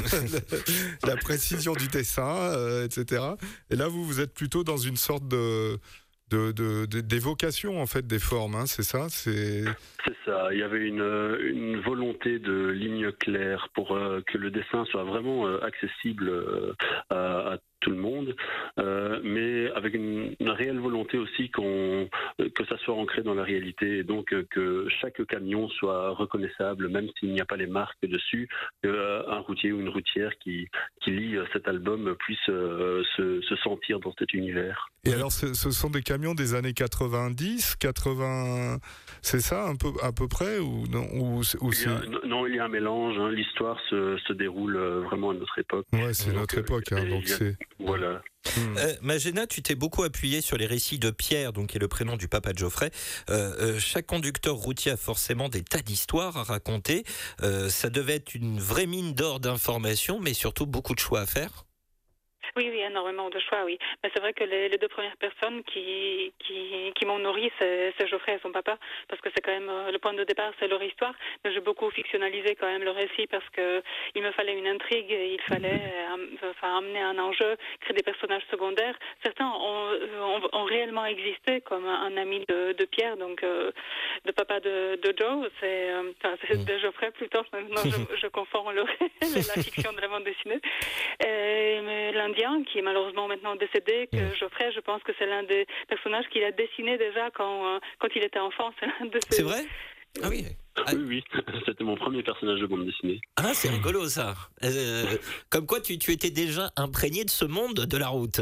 la précision du dessin, euh, et cetera. Et là vous vous êtes plutôt dans une sorte de, de, de, de- d'évocation en fait des formes, hein, c'est ça, c'est C'est ça, il y avait une, une volonté de ligne claire pour euh, que le dessin soit vraiment euh, accessible euh, à, à tout le monde, euh, mais avec une, une réelle volonté aussi qu'on, que ça soit ancré dans la réalité, et donc euh, que chaque camion soit reconnaissable, même s'il n'y a pas les marques dessus, qu'un euh, routier ou une routière qui, qui lit euh, cet album puisse euh, se, se sentir dans cet univers. Et alors, ce, ce sont des camions des années quatre-vingt-dix, quatre-vingts, c'est ça, un peu, à peu près, ou non, ou, c'est- ou Il y a- c'est... non, il y a un mélange, hein, l'histoire se, se déroule euh, vraiment à notre époque. Ouais, c'est Donc, notre euh, époque, hein, il y a- donc c'est... Voilà. Hmm. Euh, Magéna, tu t'es beaucoup appuyé sur les récits de Pierre, donc qui est le prénom du papa de Geoffrey. Euh, euh, chaque conducteur routier a forcément des tas d'histoires à raconter. Euh, ça devait être une vraie mine d'or d'informations, mais surtout beaucoup de choix à faire. Oui, oui, énormément de choix, oui. Mais c'est vrai que les, les deux premières personnes qui, qui, qui m'ont nourri, c'est, c'est Geoffrey et son papa, parce que c'est quand même euh, le point de départ, c'est leur histoire. Mais j'ai beaucoup fictionnalisé quand même le récit parce que il me fallait une intrigue, il fallait euh, enfin, amener un enjeu, créer des personnages secondaires. Certains ont, ont, ont réellement existé, comme un, un ami de, de Pierre, donc euh, le papa de, de Joe, c'est, euh, enfin, c'est de Geoffrey plutôt. Maintenant, je, je confonds le réel et la fiction de la bande dessinée. Et, mais l'Indien, qui est malheureusement maintenant décédé, que Geoffrey, je pense que c'est l'un des personnages qu'il a dessiné déjà quand, euh, quand il était enfant. C'est l'un de ses... C'est vrai? Ah oui. Ah. Oui, oui, c'était mon premier personnage de bande dessinée. Ah, c'est rigolo ça. Euh, comme quoi, tu, tu étais déjà imprégné de ce monde de la route.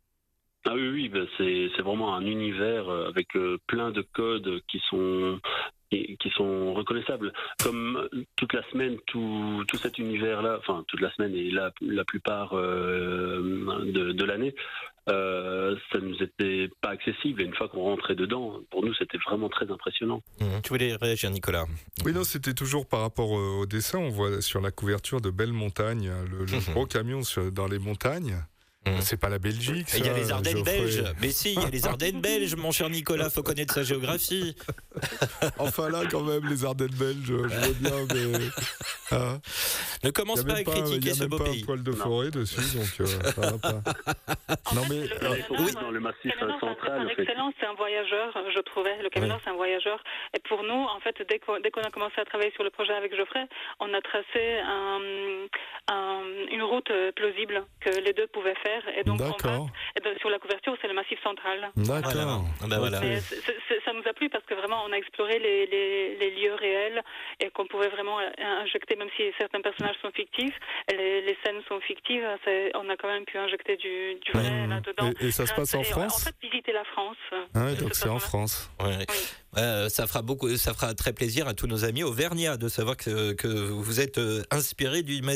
Ah oui, oui, ben c'est, c'est vraiment un univers euh, avec euh, plein de codes qui sont qui, qui sont reconnaissables. Comme toute la semaine, tout, tout cet univers-là, enfin toute la semaine et la, la plupart euh, de, de l'année, euh, ça nous était pas accessible. Et une fois qu'on rentrait dedans, pour nous, c'était vraiment très impressionnant. Mmh. Tu voulais réagir, Nicolas? Oui, non, c'était toujours par rapport au dessin. On voit sur la couverture de belles montagnes, le, le gros camion sur, dans les montagnes. Mmh. C'est pas la Belgique, ça. Il y a les Ardennes Geoffrey. belges. Mais si, il y a les Ardennes belges, mon cher Nicolas, faut connaître sa géographie. Enfin là, quand même, les Ardennes belges, je veux bien, mais... Hein, ne commence pas à critiquer ce beau pays. Il n'y a même pas un poil de forêt non. dessus, donc euh, ça va pas. En non, fait, mais... le, Euh, le oui, dans le massif central, par en fait. excellence, c'est un voyageur, je trouvais. Le camionneur, Oui. c'est un voyageur. Et pour nous, en fait, dès qu'on, dès qu'on a commencé à travailler sur le projet avec Geoffrey, on a tracé un, un, une route plausible que les deux pouvaient faire. Et donc, on va, et ben, sur la couverture, c'est le massif central. D'accord. Voilà. Ben voilà. Mais c'est, c'est, ça nous a plu parce que vraiment, on a exploré les, les, les lieux réels et qu'on pouvait vraiment injecter, même si certains personnages sont fictifs, les, les scènes sont fictives, c'est, on a quand même pu injecter du, du vrai mmh. là-dedans. Et, et ça se passe en et France? En fait, visiter la France. Ah ouais, donc c'est en France. Ouais. Oui. Euh, ça fera beaucoup, ça fera très plaisir à tous nos amis auvergnats de savoir que, que vous êtes euh, inspiré du Massif central.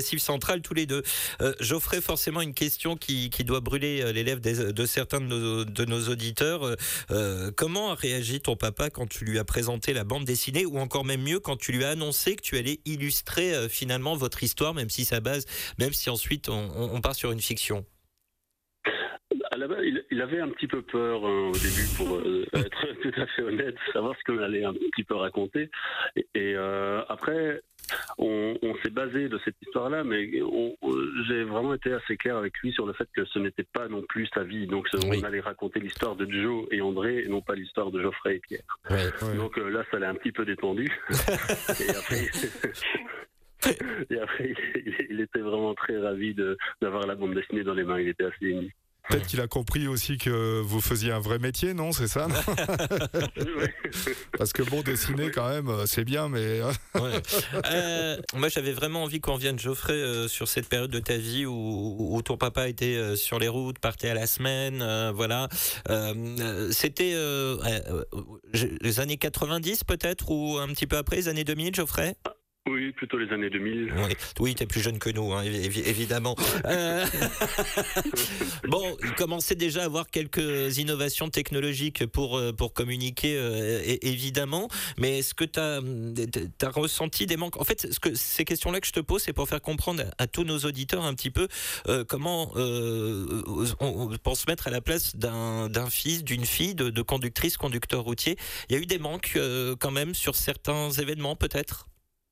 centrale tous les deux. Euh, Geoffrey, forcément une question qui, qui doit brûler les lèvres des, de certains de nos, de nos auditeurs. Euh, comment a réagi ton papa quand tu lui as présenté la bande dessinée, ou encore même mieux, quand tu lui as annoncé que tu allais illustrer euh, finalement votre histoire, même si ça base, même si ensuite on, on part sur une fiction? À la base, il, il avait un petit peu peur hein, au début, pour euh, être tout à fait honnête, savoir ce qu'on allait un petit peu raconter. Et, et euh, après, on, on s'est basé de cette histoire-là, mais on, j'ai vraiment été assez clair avec lui sur le fait que ce n'était pas non plus sa vie. Donc, on oui. allait raconter l'histoire de Joe et André, et non pas l'histoire de Geoffrey et Pierre. Ouais, ouais. Donc euh, là, ça l'a un petit peu détendu. Et après... Et après, il, il était vraiment très ravi de, d'avoir la bande dessinée dans les mains. Il était assez ému. Peut-être qu'il a compris aussi que vous faisiez un vrai métier, non? C'est ça, non? Parce que bon, dessiner quand même, c'est bien, mais... ouais. euh, moi, j'avais vraiment envie qu'on vienne, Geoffrey, euh, sur cette période de ta vie où, où ton papa était euh, sur les routes, partait à la semaine, euh, voilà. Euh, c'était euh, euh, les années quatre-vingt-dix peut-être, ou un petit peu après, les années deux mille, Geoffrey? Oui, plutôt les années deux mille. Oui, oui, t'es plus jeune que nous, hein, évi- évidemment. Euh... bon, il commençait déjà à avoir quelques innovations technologiques pour, pour communiquer, euh, évidemment. Mais est-ce que t'as, t'as ressenti des manques? En fait, ce que, ces questions-là que je te pose, c'est pour faire comprendre à, à tous nos auditeurs un petit peu euh, comment euh, on, on pense mettre à la place d'un, d'un fils, d'une fille, de, de conductrice, conducteur routier. Il y a eu des manques euh, quand même sur certains événements, peut-être?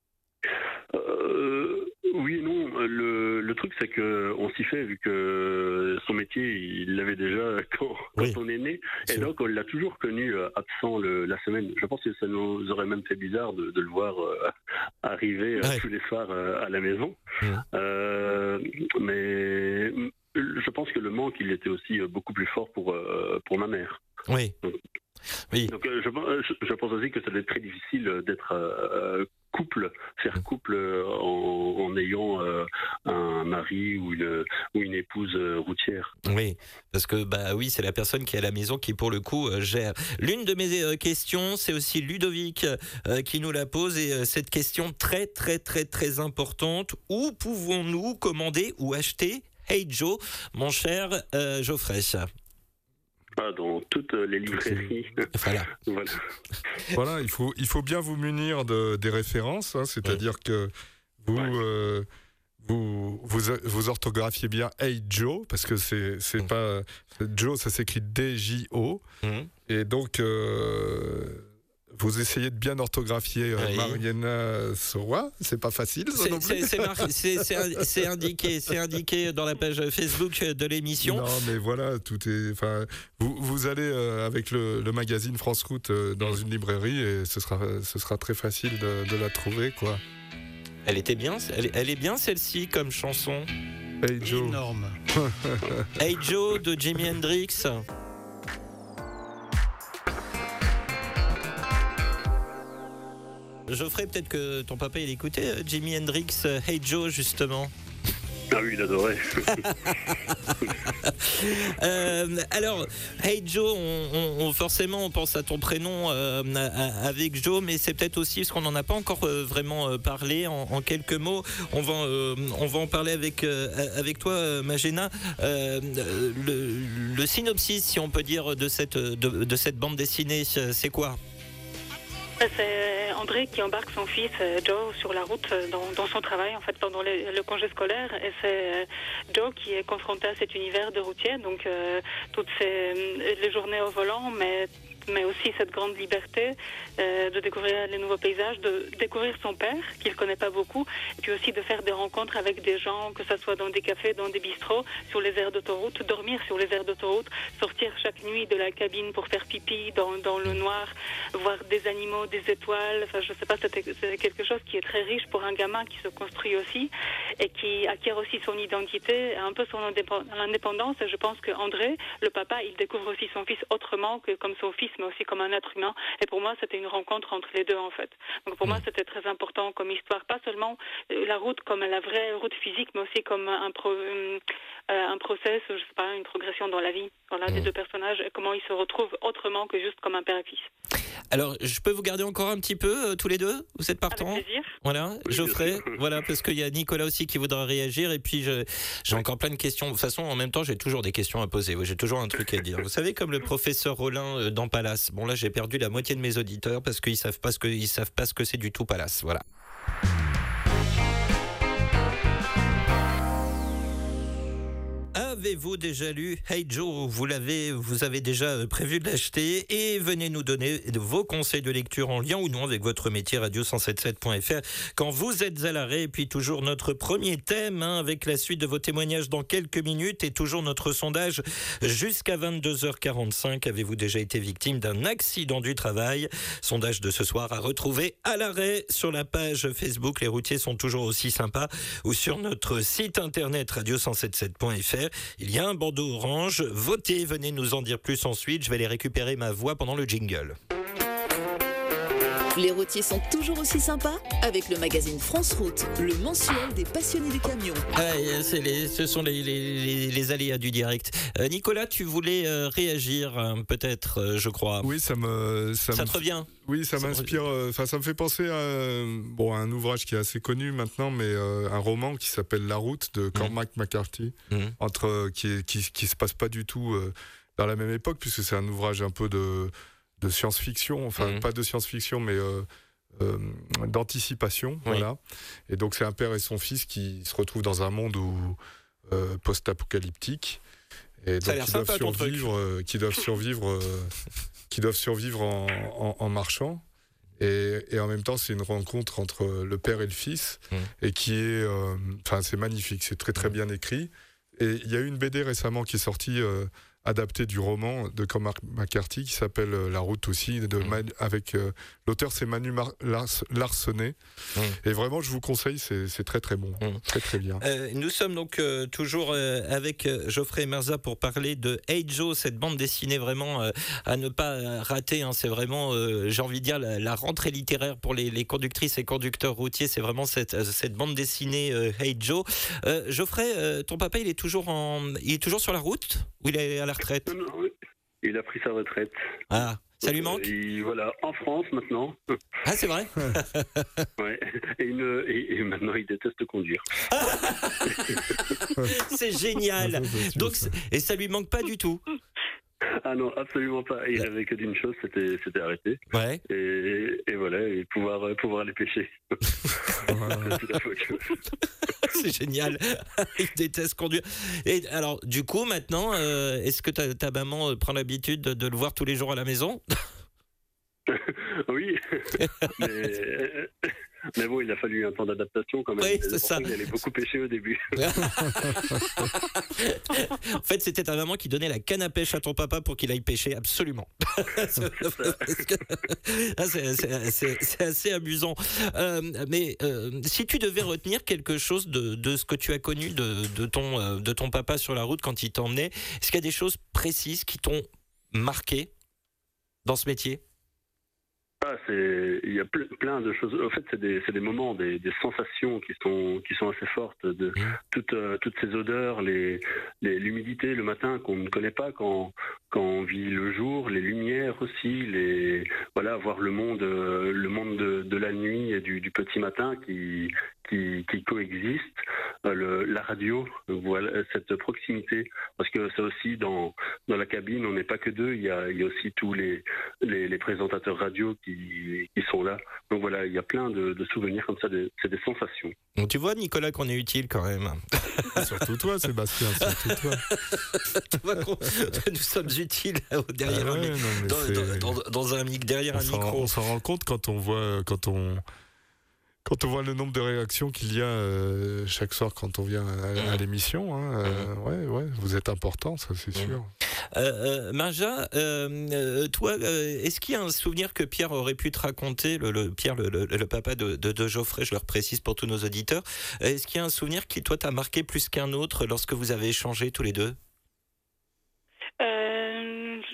Euh, oui et non. Le, le truc, c'est qu'on s'y fait, vu que son métier, il l'avait déjà quand, quand oui. on est né. Et donc, on l'a toujours connu absent le, la semaine. Je pense que ça nous aurait même fait bizarre de, de le voir euh, arriver ouais. tous les soirs euh, à la maison. Ouais. Euh, mais je pense que le manque, il était aussi beaucoup plus fort pour, euh, pour ma mère. Oui. Donc, oui. Donc, euh, je, je pense aussi que ça doit être très difficile d'être euh, couple, faire couple en, en ayant euh, un mari ou une, ou une épouse routière. Oui, parce que bah oui, c'est la personne qui est à la maison qui pour le coup euh, gère. L'une de mes euh, questions, c'est aussi Ludovic euh, qui nous la pose, et euh, cette question très très très très importante: où pouvons-nous commander ou acheter Hey Joe, mon cher euh, Geoffrey? Ah, dans toutes les librairies. Voilà. voilà. Voilà, il faut, il faut bien vous munir de, des références, hein, c'est-à-dire oui. que vous, ouais. euh, vous, vous, vous orthographiez bien Hey Joe, parce que c'est, c'est mmh. pas. Joe, ça s'écrit D J O. Mmh. Et donc, euh, vous essayez de bien orthographier euh, oui. Mariana Sowa, c'est pas facile, ça c'est, non plus. C'est, c'est, mar- c'est, c'est, c'est, indiqué, c'est indiqué dans la page Facebook de l'émission. Non, mais voilà, tout est. Enfin, vous, vous allez euh, avec le, le magazine France Route euh, dans une librairie et ce sera, ce sera très facile de, de la trouver, quoi. Elle était bien, elle, elle est bien celle-ci comme chanson. Hey Joe. Énorme. Hey Joe de Jimi Hendrix. Geoffrey, peut-être que ton papa il écoutait Jimi Hendrix, Hey Joe justement. Ah oui, il adorait. euh, alors, Hey Joe, on, on, on, forcément on pense à ton prénom euh, à, avec Joe, mais c'est peut-être aussi parce qu'on n'en a pas encore euh, vraiment euh, parlé en, en quelques mots. On va, euh, on va en parler avec, euh, avec toi, euh, Magena. Euh, le, le synopsis, si on peut dire, de cette, de, de cette bande dessinée, c'est quoi ? C'est André qui embarque son fils Joe sur la route dans, dans son travail en fait pendant les, le congé scolaire, et c'est Joe qui est confronté à cet univers de routier, donc euh, toutes ces, les journées au volant, mais mais aussi cette grande liberté euh, de découvrir les nouveaux paysages, de découvrir son père, qu'il ne connaît pas beaucoup, et puis aussi de faire des rencontres avec des gens, que ce soit dans des cafés, dans des bistrots, sur les aires d'autoroute, dormir sur les aires d'autoroute, sortir chaque nuit de la cabine pour faire pipi dans, dans le noir, voir des animaux, des étoiles, enfin je sais pas, c'est, c'est quelque chose qui est très riche pour un gamin qui se construit aussi, et qui acquiert aussi son identité, un peu son indépendance, et je pense que André, le papa, il découvre aussi son fils autrement que comme son fils fils, mais aussi comme un être humain. Et pour moi, c'était une rencontre entre les deux, en fait. Donc pour moi, c'était très important comme histoire, pas seulement la route comme la vraie route physique, mais aussi comme un, pro, euh, un process, je sais pas, une progression dans la vie, voilà, mmh. des deux personnages, et comment ils se retrouvent autrement que juste comme un père et fils. Alors, je peux vous garder encore un petit peu, euh, tous les deux? Vous êtes partants? Avec plaisir. Voilà, oui, Geoffrey, voilà, parce qu'il y a Nicolas aussi qui voudra réagir, et puis je, j'ai encore plein de questions. De toute façon, en même temps, j'ai toujours des questions à poser, j'ai toujours un truc à dire. Vous savez, comme le professeur Rollin dans Palace. Bon, là, j'ai perdu la moitié de mes auditeurs parce qu'ils savent pas ce que, ils savent pas ce que c'est du tout Palace, voilà. Avez-vous déjà lu Hey Joe? Vous l'avez, vous avez déjà prévu de l'acheter, et venez nous donner vos conseils de lecture en lien ou non avec votre métier, radio cent soixante-dix-sept point f r quand vous êtes à l'arrêt. Et puis toujours notre premier thème, hein, avec la suite de vos témoignages dans quelques minutes, et toujours notre sondage jusqu'à vingt-deux heures quarante-cinq. Avez-vous déjà été victime d'un accident du travail? Sondage de ce soir à retrouver à l'arrêt sur la page Facebook Les routiers sont toujours aussi sympas, ou sur notre site internet radio cent soixante-dix-sept point f r. Il y a un bandeau orange. Votez, venez nous en dire plus ensuite. Je vais aller récupérer ma voix pendant le jingle. Les routiers sont toujours aussi sympas avec le magazine France Route, le mensuel des passionnés du camion. Ah, c'est les, ce sont les, les, les, les aléas du direct. Euh, Nicolas, tu voulais euh, réagir, hein, peut-être, euh, je crois. Oui, ça me... Ça, ça me, te revient? Oui, ça, ça m'inspire. Enfin, euh, ça me fait penser à, bon, à un ouvrage qui est assez connu maintenant, mais euh, un roman qui s'appelle La Route de Cormac mmh. McCarthy, mmh. entre, qui, est, qui, qui se passe pas du tout euh, dans la même époque, puisque c'est un ouvrage un peu de... de science-fiction, enfin mmh. pas de science-fiction, mais euh, euh, d'anticipation, oui. voilà. Et donc c'est un père et son fils qui se retrouvent dans un monde où, euh, post-apocalyptique, et donc qui doivent, survivre, euh, qui doivent survivre, euh, qui doivent survivre en, en, en marchant. Et, et en même temps, c'est une rencontre entre le père et le fils, mmh. et qui est, enfin, euh, c'est magnifique, c'est très très bien écrit. Et il y a eu une B D récemment qui est sortie. Euh, adapté du roman de Cormac McCarthy qui s'appelle La Route aussi, de mmh. Man, avec euh, l'auteur c'est Manu Mar- Lars- Larsenet, mmh. et vraiment je vous conseille, c'est, c'est très très bon, mmh. très très bien. Euh, nous sommes donc euh, toujours euh, avec Geoffrey Merza pour parler de Hey Joe, cette bande dessinée vraiment euh, à ne pas rater, hein. C'est vraiment, euh, j'ai envie de dire, la, la rentrée littéraire pour les, les conductrices et conducteurs routiers, c'est vraiment cette, cette bande dessinée euh, Hey Joe. Euh, Geoffrey, euh, ton papa il est toujours en, il est toujours sur la route ou il est à la retraite? Non, non, il a pris sa retraite. Ah, ça lui manque? Et voilà, en France maintenant. Ah, c'est vrai? Ouais. Et, une, et, et maintenant il déteste conduire. C'est génial. Donc, et ça lui manque pas du tout? Ah non, absolument pas. Il rêvait que d'une chose, c'était, c'était arrêter. Ouais. Et, et voilà, et pouvoir, pouvoir aller pêcher. C'est génial. Il déteste conduire. Et alors, du coup, maintenant, euh, est-ce que ta, ta maman prend l'habitude de, de le voir tous les jours à la maison? Oui. Mais... Mais bon, il a fallu un temps d'adaptation quand même. Oui, c'est ça. Il allait beaucoup pêcher au début. En fait, c'était ta maman qui donnait la canne à pêche à ton papa pour qu'il aille pêcher, absolument. Ah, c'est, c'est, c'est, c'est assez amusant. Euh, mais euh, si tu devais retenir quelque chose de, de ce que tu as connu de, de, ton, euh, de ton papa sur la route quand il t'emmenait, est-ce qu'il y a des choses précises qui t'ont marqué dans ce métier? Ah, c'est, il y a plein de choses. En fait, c'est des, c'est des moments, des, des sensations qui sont, qui sont assez fortes. De toutes, euh, toutes ces odeurs, les, les, l'humidité le matin qu'on ne connaît pas quand, quand on vit le jour, les lumières aussi, les, voilà, voir le monde, euh, le monde de, de la nuit et du, du petit matin qui, qui, qui coexistent. Euh, le, la radio, voilà, cette proximité. Parce que c'est aussi dans, dans la cabine, on n'est pas que deux. Il y a, il y a aussi tous les, les, les présentateurs radio qui qui sont là. Donc voilà, il y a plein de, de souvenirs comme ça, de, c'est des sensations. Donc tu vois, Nicolas, qu'on est utile quand même. Surtout toi, Sébastien, surtout toi. Tu vois qu'on, nous sommes utiles derrière ah ouais, un, non, dans, dans, dans, dans un mic, derrière on un micro. On s'en rend compte quand on voit, quand on, quand on voit le nombre de réactions qu'il y a euh, chaque soir quand on vient à, à l'émission. Hein, euh, ouais, ouais, vous êtes important, ça c'est sûr. Euh, euh, Marja, euh, toi, euh, est-ce qu'il y a un souvenir que Pierre aurait pu te raconter, le, le Pierre, le, le, le papa de, de, de Geoffrey, je le précise pour tous nos auditeurs, est-ce qu'il y a un souvenir qui, toi, t'a marqué plus qu'un autre lorsque vous avez échangé tous les deux? euh,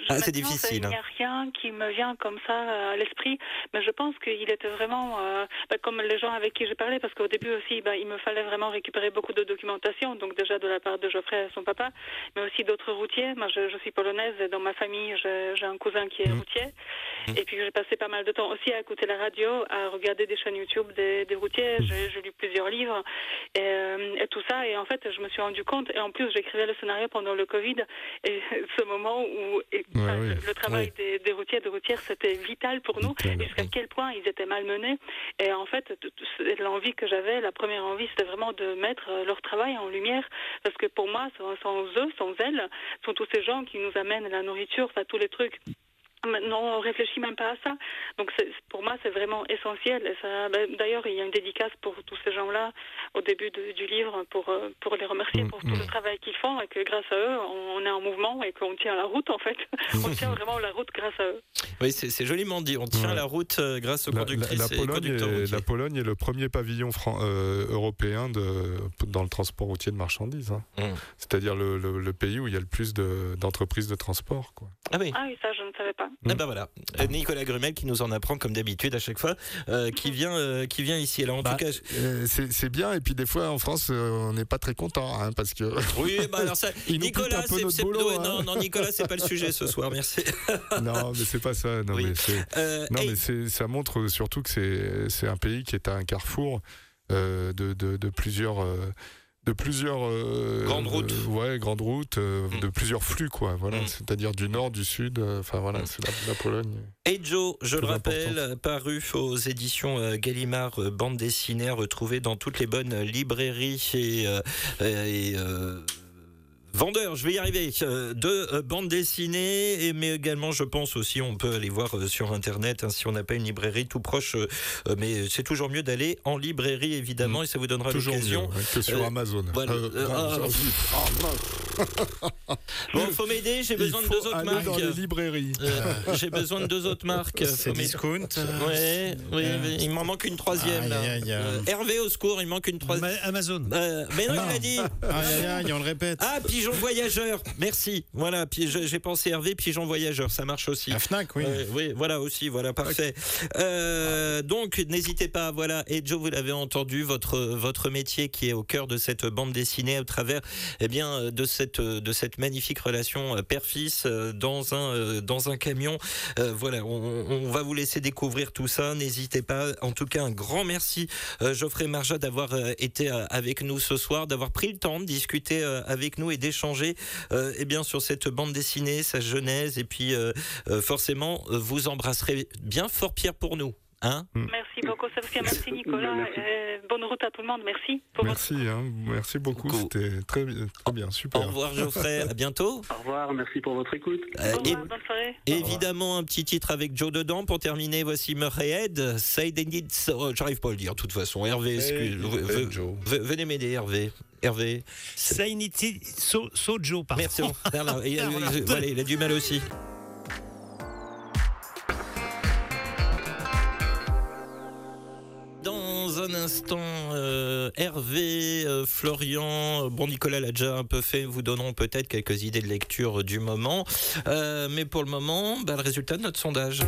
Ah, c'est difficile. Il n'y a rien qui me vient comme ça à l'esprit, mais je pense qu'il était vraiment, euh, bah, comme les gens avec qui j'ai parlé, parce qu'au début aussi, bah, il me fallait vraiment récupérer beaucoup de documentation, donc déjà de la part de Geoffrey et son papa, mais aussi d'autres routiers. Moi, je, je suis polonaise et dans ma famille, j'ai, j'ai un cousin qui est Mmh. routier, et puis j'ai passé pas mal de temps aussi à écouter la radio, à regarder des chaînes YouTube des, des routiers. J'ai, j'ai lu plusieurs livres et, euh, et tout ça, et en fait, je me suis rendu compte, et en plus, j'écrivais le scénario pendant le Covid, et ce moment où et, Ouais, enfin, oui. le, le travail Oui. des, des routiers et des routières, c'était vital pour nous, Vital, jusqu'à oui. quel point ils étaient malmenés. Et en fait, t- t- l'envie que j'avais, la première envie, c'était vraiment de mettre euh, leur travail en lumière, parce que pour moi, sans, sans eux, sans elles, sont tous ces gens qui nous amènent la nourriture, enfin tous les trucs. Maintenant, on réfléchit même pas à ça. Donc, c'est, pour moi, c'est vraiment essentiel. Et ça, ben, d'ailleurs, il y a une dédicace pour tous ces gens-là au début de, du livre pour euh, pour les remercier pour tout le travail qu'ils font et que grâce à eux, on, on est en mouvement et qu'on tient la route. En fait, on tient vraiment la route grâce à eux. Oui, c'est, c'est joliment dit. On tient Ouais. la route euh, grâce aux La, conductrices la- la et Pologne conducteurs est, routiers. la Pologne est le premier pavillon fran- euh, européen de, dans le transport routier de marchandises. Hein. Mmh. C'est-à-dire le, le- le pays où il y a le plus de, d'entreprises de transport. Quoi. Ah oui. Ah oui, ça, je ne savais pas. Eh ben voilà, Euh, Nicolas Grumel qui nous en apprend comme d'habitude à chaque fois, euh, qui vient, euh, qui vient ici. Alors en Bah, tout cas, euh, c'est, c'est bien, et puis des fois en France, euh, on n'est pas très content, hein, parce que. oui, bah alors ça, Il nous pique Nicolas, un peu c'est, notre c'est boulot, ouais, hein. non, non, Nicolas, c'est pas le sujet ce soir. Merci. Non, mais c'est pas ça. Non, Oui. mais, c'est, Euh, non, hey, mais c'est, ça montre surtout que c'est, c'est un pays qui est à un carrefour euh, de, de, de plusieurs. Euh, de plusieurs euh, Grandes routes. euh, ouais, grandes routes, euh, Mm. de plusieurs flux, quoi. Voilà, Mm. c'est-à-dire du nord, du sud. Enfin voilà, Mm. c'est la, la Pologne. Et Joe, je le Très rappelle, important. paru aux éditions euh, Gallimard, euh, bande dessinée, retrouvée dans toutes les bonnes librairies et, euh, et euh, vendeurs, je vais y arriver, euh, de euh, bandes dessinées, et, mais également, je pense aussi, on peut aller voir euh, sur Internet, hein, si on n'a pas une librairie tout proche, euh, euh, mais c'est toujours mieux d'aller en librairie, évidemment, Mm. et ça vous donnera Toujours mieux, l'occasion. ouais, que sur Euh, Amazon. voilà. Euh, Euh, non, ah, j'en alors- suis- Bon, faut m'aider, j'ai Il besoin de faut deux autres aller marques. dans les librairies. Euh, j'ai besoin de deux autres marques. C'est Faut m'aider. discount. Ouais, oui, Euh, mais il m'en manque une troisième. aïe, là. aïe, aïe. Euh, Hervé, au secours, il manque une troisième. Ma- Amazon. Euh, mais non, Non. il l'a dit. Aïe, aïe, aïe, on le répète. Ah, pigeon voyageur. Merci. Voilà, puis je- j'ai pensé Hervé, pigeon voyageur, ça marche aussi. La Fnac, oui. Euh, oui, voilà aussi, voilà, parfait. Euh, donc, n'hésitez pas, voilà. Et Joe, vous l'avez entendu, votre votre métier qui est au cœur de cette bande dessinée, au travers, eh bien, de cette de cette magnifique relation euh, père-fils euh, dans un euh, dans un camion. Euh, voilà, on, on va vous laisser découvrir tout ça. N'hésitez pas. En tout cas, un grand merci, euh, Geoffrey Marjat, d'avoir euh, été euh, avec nous ce soir, d'avoir pris le temps de discuter euh, avec nous et d'échanger, euh, eh bien, sur cette bande dessinée, sa genèse, et puis euh, euh, forcément, euh, vous embrasserez bien fort Pierre pour nous. Hein Merci beaucoup, Sébastien. Merci, Nicolas. Merci. Euh, bonne route à tout le monde. Merci. Pour Merci, hein, merci beaucoup. Beaucoup. C'était très, très bien, Au super. revoir Geoffrey, à bientôt. Au revoir, merci pour votre écoute. Euh, votre... Au et- revoir, bonne soirée. évidemment, un petit titre avec Joe dedans pour terminer. Voici Murrayhead, Say They Need So- oh, j'arrive pas à le dire de toute façon. Hervé, excuse, Hey, ve- hey, ve- Joe. ve- venez m'aider Hervé. Hervé. Sainiti so, Sojo, pardon. Merci. Voilà, il, a, il- voilà, il a du mal aussi. Dans un instant, euh, Hervé, euh, Florian, euh, bon Nicolas l'a déjà un peu fait, vous donneront peut-être quelques idées de lecture du moment. Euh, mais pour le moment, bah, le résultat de notre sondage.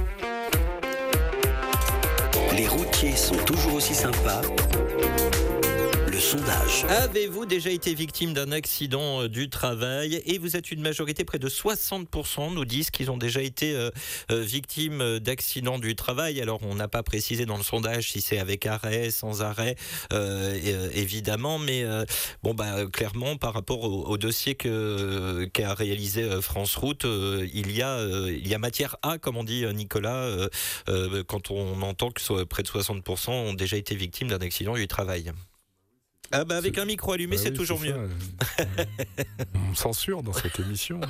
Les routiers sont toujours aussi sympas. Le sondage. Avez-vous déjà été victime d'un accident euh, du travail? Et vous êtes une majorité, près de soixante pour cent nous disent qu'ils ont déjà été euh, euh, victimes euh, d'accidents du travail. Alors on n'a pas précisé dans le sondage si c'est avec arrêt, sans arrêt, euh, et, euh, évidemment, mais euh, bon bah clairement par rapport au, au dossier que qu'a réalisé euh, France Route, euh, il y a euh, il y a matière à, comme on dit euh, Nicolas, euh, euh, quand on entend que so- près de soixante pour cent ont déjà été victimes d'un accident du travail. Ah bah avec un micro allumé, Bah c'est oui, toujours c'est mieux. ça. On me censure dans cette émission.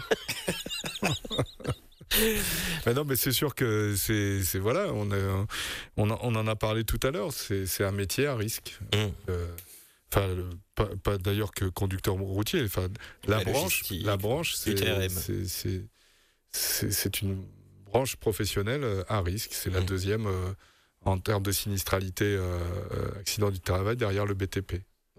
Mais non, mais c'est sûr que c'est, c'est voilà, on, a, on, a- on en a parlé tout à l'heure. C'est, c'est un métier à risque. Mmh. Euh, Enfin, le- pas, pas d'ailleurs que conducteur routier. Enfin, la La branche, logistique, la branche, c'est, U T R M. c'est, c'est, c'est, c'est une branche professionnelle euh, à risque. C'est la Mmh. deuxième euh, en termes de sinistralité, euh, euh, accident du travail derrière le B T P.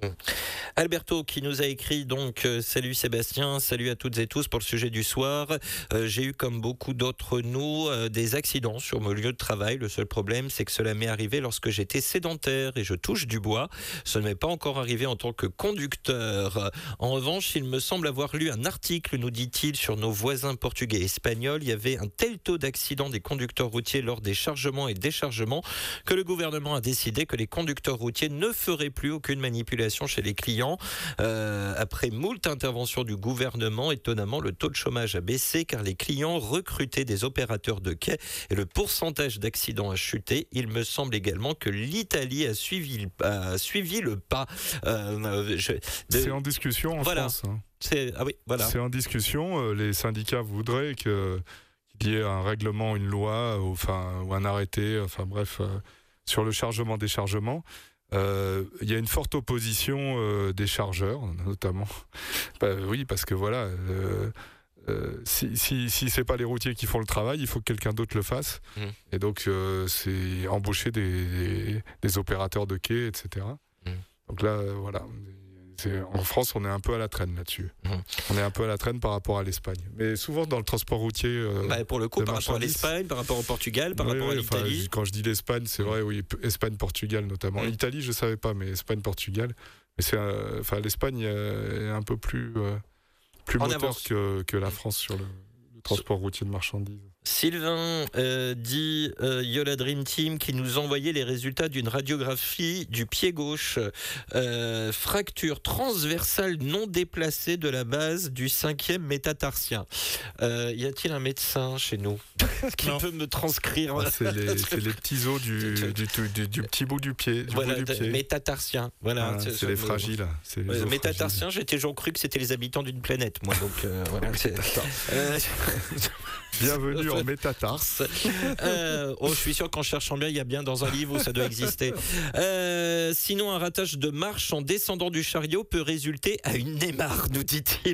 Alberto qui nous a écrit donc euh, salut Sébastien, salut à toutes et tous pour le sujet du soir. Euh, j'ai eu comme beaucoup d'entre nous euh, des accidents sur mon lieu de travail. Le seul problème c'est que cela m'est arrivé lorsque j'étais sédentaire et je touche du bois. Ce ne m'est pas encore arrivé en tant que conducteur. En revanche, il me semble avoir lu un article, nous dit-il, sur nos voisins portugais et espagnols. Il y avait un tel taux d'accidents des conducteurs routiers lors des chargements et déchargements que le gouvernement a décidé que les conducteurs routiers ne feraient plus aucune manipulation chez les clients. Euh, après moult interventions du gouvernement, étonnamment, le taux de chômage a baissé car les clients recrutaient des opérateurs de quai et le pourcentage d'accidents a chuté. Il me semble également que l'Italie a suivi, a suivi le pas. Euh, je, de... C'est en discussion en voilà. France. Hein. C'est, ah oui, voilà. C'est en discussion. Les syndicats voudraient que, qu'il y ait un règlement, une loi, ou, enfin, ou un arrêté, enfin bref, euh, sur le chargement-déchargement. Il euh, y a une forte opposition euh, des chargeurs, notamment. Bah, oui, parce que voilà, euh, euh, si, si, si c'est pas les routiers qui font le travail, il faut que quelqu'un d'autre le fasse. Mmh. Et donc, euh, c'est embaucher des, des, des opérateurs de quai, et cetera. Mmh. Donc là, euh, voilà. C'est, en France, on est un peu à la traîne là-dessus. Mmh. On est un peu à la traîne par rapport à l'Espagne. Mais souvent dans le transport routier. Euh, bah pour le coup, par rapport à l'Espagne, par rapport au Portugal, par oui, rapport oui, à l'Italie. Enfin, quand je dis l'Espagne, c'est mmh. vrai, oui, Espagne, Portugal notamment. Mmh. L'Italie, je ne savais pas, mais Espagne, Portugal. Mais c'est, euh, enfin, l'Espagne est un peu plus, euh, plus moteur que, que la France sur le, le transport routier de marchandises. Sylvain euh, dit euh, Yola Dream Team qui nous envoyait les résultats d'une radiographie du pied gauche, euh, fracture transversale non déplacée de la base du cinquième métatarsien. Euh, y a-t-il un médecin chez nous qui non. peut me transcrire ah, c'est, les, c'est les petits os du, du, du, du, du petit bout du pied. Du voilà, bout du pied. Métatarsien. Voilà, ah, c'est, c'est les fragiles. C'est les euh, métatarsien, j'ai toujours cru que c'était les habitants d'une planète, moi. Donc euh, voilà. C'est, euh, Bienvenue en métatarse. Euh, oh, je suis sûr qu'en cherchant bien, il y a bien dans un livre où ça doit exister. Euh, sinon, un ratage de marche en descendant du chariot peut résulter à une némare, nous dit-il.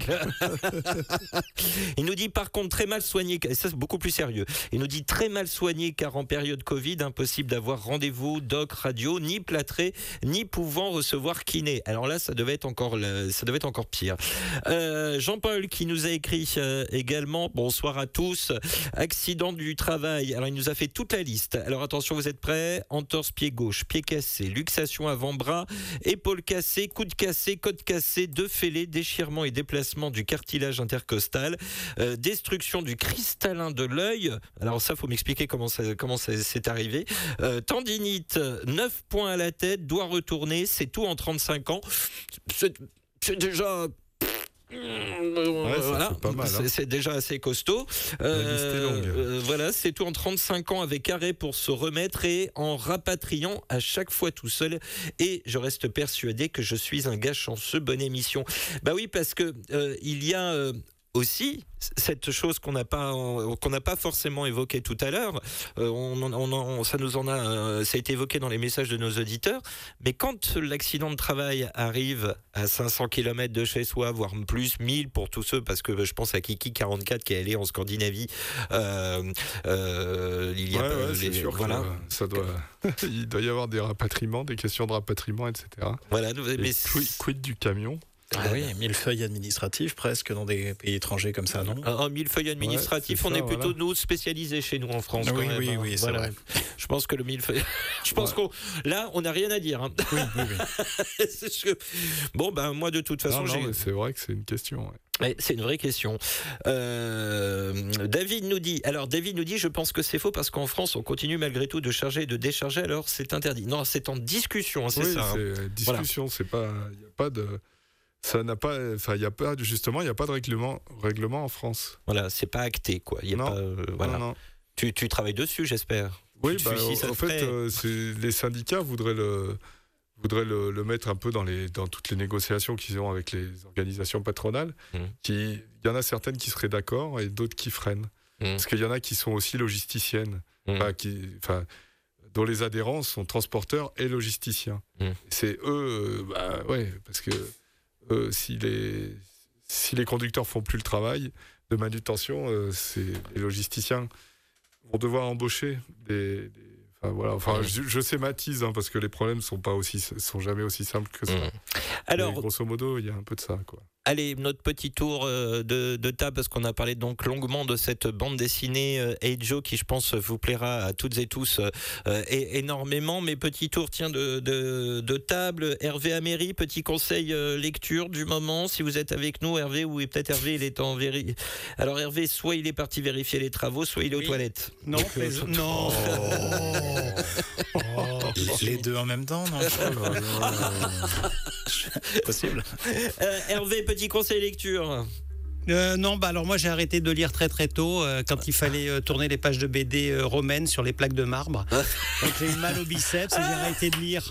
Il nous dit par contre très mal soigné, et ça c'est beaucoup plus sérieux. Il nous dit très mal soigné car en période Covid, impossible d'avoir rendez-vous, doc, radio, ni plâtré, ni pouvant recevoir kiné. Alors là, ça devait être encore, ça devait être encore pire. Euh, Jean-Paul qui nous a écrit euh, également, bonsoir à tous. Accident du travail. Alors, il nous a fait toute la liste. Alors, attention, vous êtes prêts? Entorse pied gauche, pied cassé, luxation avant-bras, épaule cassée, coude cassé, côte cassée, deux fêlés, déchirement et déplacement du cartilage intercostal, euh, destruction du cristallin de l'œil. Alors, ça, faut m'expliquer comment ça, comment ça c'est arrivé. Euh, tendinite, neuf points à la tête, doigt retourné, c'est tout en trente-cinq ans. C'est, c'est déjà... Ouais, voilà, pas mal, hein. c'est, c'est déjà assez costaud. Euh, euh, voilà, c'est tout en trente-cinq ans avec arrêt pour se remettre et en rapatriant à chaque fois tout seul. Et je reste persuadé que je suis un gars chanceux. Bonne émission. Bah oui, parce que euh, il y a euh, aussi cette chose qu'on n'a pas qu'on n'a pas forcément évoquée tout à l'heure. Euh, on, on, on, ça nous en a, euh, ça a été évoqué dans les messages de nos auditeurs. Mais quand l'accident de travail arrive à cinq cents kilomètres de chez soi, voire plus, mille pour tous ceux, parce que je pense à Kiki quarante-quatre qui est allé en Scandinavie. Euh, euh, il y a ouais, euh, ouais, c'est les, sûr voilà. que ça doit. Il doit y avoir des rapatriements, des questions de rapatriement, et cetera. Voilà. Et Mais quid, quid du camion? Ah oui, millefeuille administratif presque dans des pays étrangers comme ça, non? Un millefeuille administratif, ouais, on ça, est plutôt voilà. nous spécialisés chez nous en France. Ah, quand oui, même, oui, hein. oui, c'est voilà. vrai. Je pense que le millefeuille. Je pense ouais. qu'on là, on n'a rien à dire. Hein. Oui, oui, oui. c'est... Bon, ben moi de toute façon, non, j'ai. Non, c'est vrai que c'est une question. Ouais. Ouais, c'est une vraie question. Euh, David nous dit. Alors David nous dit, je pense que c'est faux parce qu'en France, on continue malgré tout de charger et de décharger. Alors c'est interdit. Non, c'est en discussion. Hein, c'est oui, ça. C'est hein. discussion. Voilà. C'est pas. Il y a pas de. Ça n'a pas, enfin, il y a pas justement, il n'y a pas de règlement, règlement en France. Voilà, c'est pas acté, quoi. Il y a non. pas, euh, voilà. non, non. Tu, tu travailles dessus, j'espère. Oui, bah, si en fait, euh, c'est, les syndicats voudraient le, voudraient le, le mettre un peu dans les, dans toutes les négociations qu'ils ont avec les organisations patronales. Mmh. Qui, il y en a certaines qui seraient d'accord et d'autres qui freinent, mmh. parce qu'il y en a qui sont aussi logisticiennes, mmh. enfin, qui, enfin, dont les adhérents sont transporteurs et logisticiens. Mmh. C'est eux, euh, bah ouais, parce que Euh, si, les, si les conducteurs font plus le travail de manutention, euh, c'est, les logisticiens vont devoir embaucher des... des enfin, voilà. enfin, mmh. je, je schématise, hein, parce que les problèmes ne sont, pas aussi, sont jamais aussi simples que ça. Mmh. Alors, mais grosso modo, il y a un peu de ça, quoi. Allez, notre petit tour de, de table, parce qu'on a parlé donc longuement de cette bande dessinée euh, Hey Joe, qui je pense vous plaira à toutes et tous euh, et, énormément. Mais petit tour, tiens, de, de, de table. Hervé Améry, petit conseil euh, lecture du moment. Si vous êtes avec nous, Hervé, ou peut-être Hervé, il est en véri. Alors Hervé, soit il est parti vérifier les travaux, soit il est aux oui. toilettes. Non, donc, mais... euh, non. Oh. Oh. Les deux en même temps, non? Possible. Euh, Hervé, petit conseil lecture. Euh, non, bah alors moi j'ai arrêté de lire très très tôt euh, quand il fallait euh, tourner les pages de B D euh, romaines sur les plaques de marbre. Donc j'ai eu mal au biceps et j'ai arrêté de lire.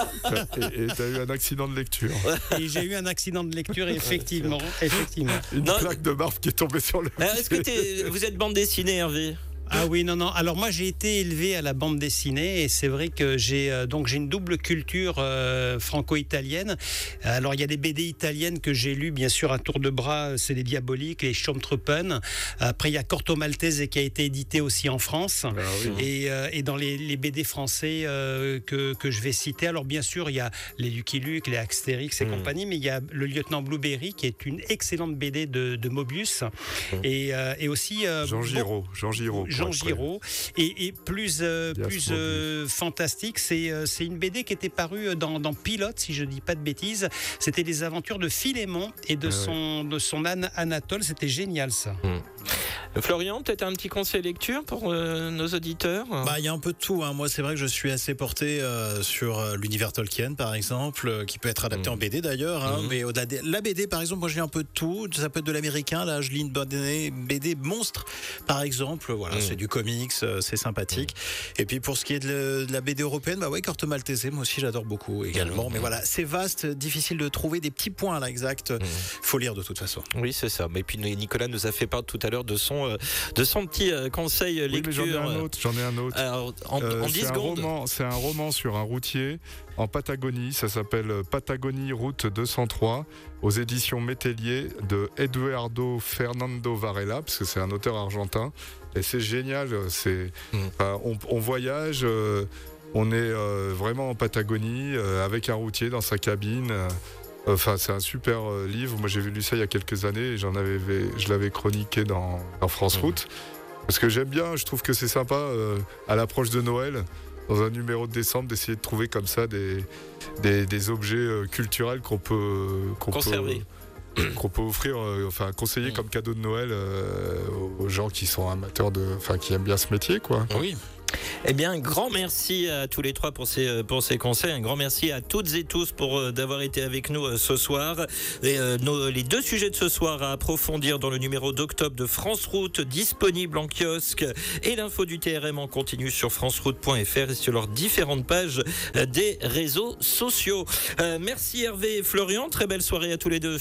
Et tu as eu un accident de lecture. Et j'ai eu un accident de lecture, effectivement. effectivement. Une non. plaque de marbre qui est tombée sur le. Alors, est-ce que t'es, vous êtes bande dessinée, Hervé? Ah oui, non, non. Alors moi, j'ai été élevé à la bande dessinée et c'est vrai que j'ai euh, donc j'ai une double culture euh, franco-italienne. Alors il y a des B D italiennes que j'ai lues, bien sûr, à tour de bras. C'est les Diaboliques, les Sturmtruppen. Après, il y a Corto Maltese qui a été édité aussi en France. Ah oui. Et, euh, et dans les, les B D français euh, que, que je vais citer, alors bien sûr, il y a les Lucky Luke, les Astérix et mmh. compagnie, mais il y a le Lieutenant Blueberry qui est une excellente B D de, de Mobius. Mmh. Et, euh, et aussi... Euh, Jean Giraud. Jean Giraud. Jean Giraud. Et, et plus, euh, plus euh, fantastique, c'est, euh, c'est une B D qui était parue dans, dans Pilote, si je ne dis pas de bêtises. C'était les aventures de Philémon et de, ah son, ouais. de son âne Anatole. C'était génial, ça. Mmh. Florian, peut-être un petit conseil lecture pour euh, nos auditeurs? Bah, il y a un peu de tout, hein. Moi, c'est vrai que je suis assez porté euh, sur euh, l'univers Tolkien, par exemple, euh, qui peut être adapté mmh. en B D d'ailleurs. Hein, mmh. Mais au-delà de la B D, par exemple, moi, j'ai un peu de tout. Ça peut être de l'américain. Là, je lis une B D monstre, par exemple. Voilà, mmh. c'est du comics, euh, c'est sympathique. Mmh. Et puis, pour ce qui est de, le, de la B D européenne, bah ouais, Corto Maltese, moi aussi, j'adore beaucoup également. Mmh. Mais voilà, c'est vaste, difficile de trouver des petits points là exacts. Mmh. Faut lire de toute façon. Oui, c'est ça. Mais puis Nicolas nous a fait part tout à l'heure de son de son petit conseil oui, lecture. Mais j'en ai un autre. J'en ai un autre. Alors, en, euh, en dix c'est secondes. Un roman, c'est un roman sur un routier en Patagonie. Ça s'appelle Patagonie Route deux cent trois aux éditions Métellier de Eduardo Fernando Varela, parce que c'est un auteur argentin. Et c'est génial. C'est, mm. euh, on, on voyage. Euh, on est euh, vraiment en Patagonie euh, avec un routier dans sa cabine. Euh, Enfin, c'est un super euh, livre. Moi, j'ai lu ça il y a quelques années et j'en avais, je l'avais chroniqué dans, dans France Route. Mmh. Parce que j'aime bien, je trouve que c'est sympa, euh, à l'approche de Noël, dans un numéro de décembre, d'essayer de trouver comme ça des, des, des objets euh, culturels qu'on peut, qu'on conserver. Peut, qu'on peut offrir, euh, enfin, conseiller mmh. comme cadeau de Noël euh, aux gens qui sont amateurs de, enfin, qui aiment bien ce métier, quoi. Oui. Eh bien, un grand merci à tous les trois pour ces, pour ces conseils. Un grand merci à toutes et tous pour euh, d'avoir été avec nous euh, ce soir. Et, euh, nos, les deux sujets de ce soir à approfondir dans le numéro d'octobre de France Route, disponible en kiosque, et l'info du T R M en continu sur franceroute point f r et sur leurs différentes pages euh, des réseaux sociaux. Euh, merci Hervé et Florian. Très belle soirée à tous les deux.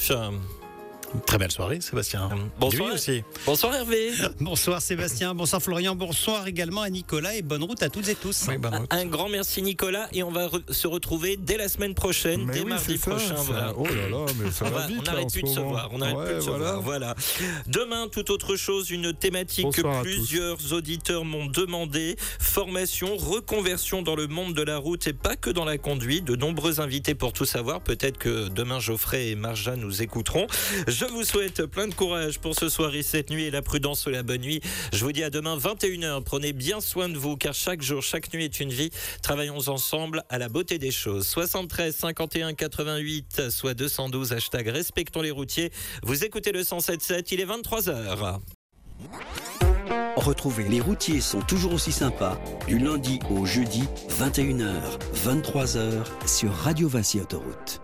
Très belle soirée, Sébastien. Bonsoir aussi. Bonsoir Hervé. Bonsoir Sébastien, bonsoir Florian, bonsoir également à Nicolas et bonne route à toutes et tous. Oui, bonne route. Un grand merci Nicolas et on va re- se retrouver dès la semaine prochaine, mais dès oui, mardi ça, prochain. Ça. Voilà. Oh là là, mais ça on va va, vite. On n'arrête plus de se voir. On n'arrête ouais, plus de se voilà. voir. Voilà. Demain, tout autre chose, une thématique Bonsoir que plusieurs auditeurs m'ont demandé. Formation, reconversion dans le monde de la route et pas que dans la conduite. De nombreux invités pour tout savoir. Peut-être que demain Geoffrey et Marja nous écouteront. Je vous souhaite plein de courage pour ce soir et cette nuit et la prudence ou la bonne nuit. Je vous dis à demain vingt et une heures. Prenez bien soin de vous car chaque jour, chaque nuit est une vie. Travaillons ensemble à la beauté des choses. soixante-treize cinquante et un quatre-vingt-huit, soit deux cent douze, hashtag respectons les routiers. Vous écoutez le cent sept sept, il est vingt-trois heures. Retrouvez Les routiers sont toujours aussi sympas du lundi au jeudi, vingt et une heures, vingt-trois heures sur Radio Vinci Autoroute.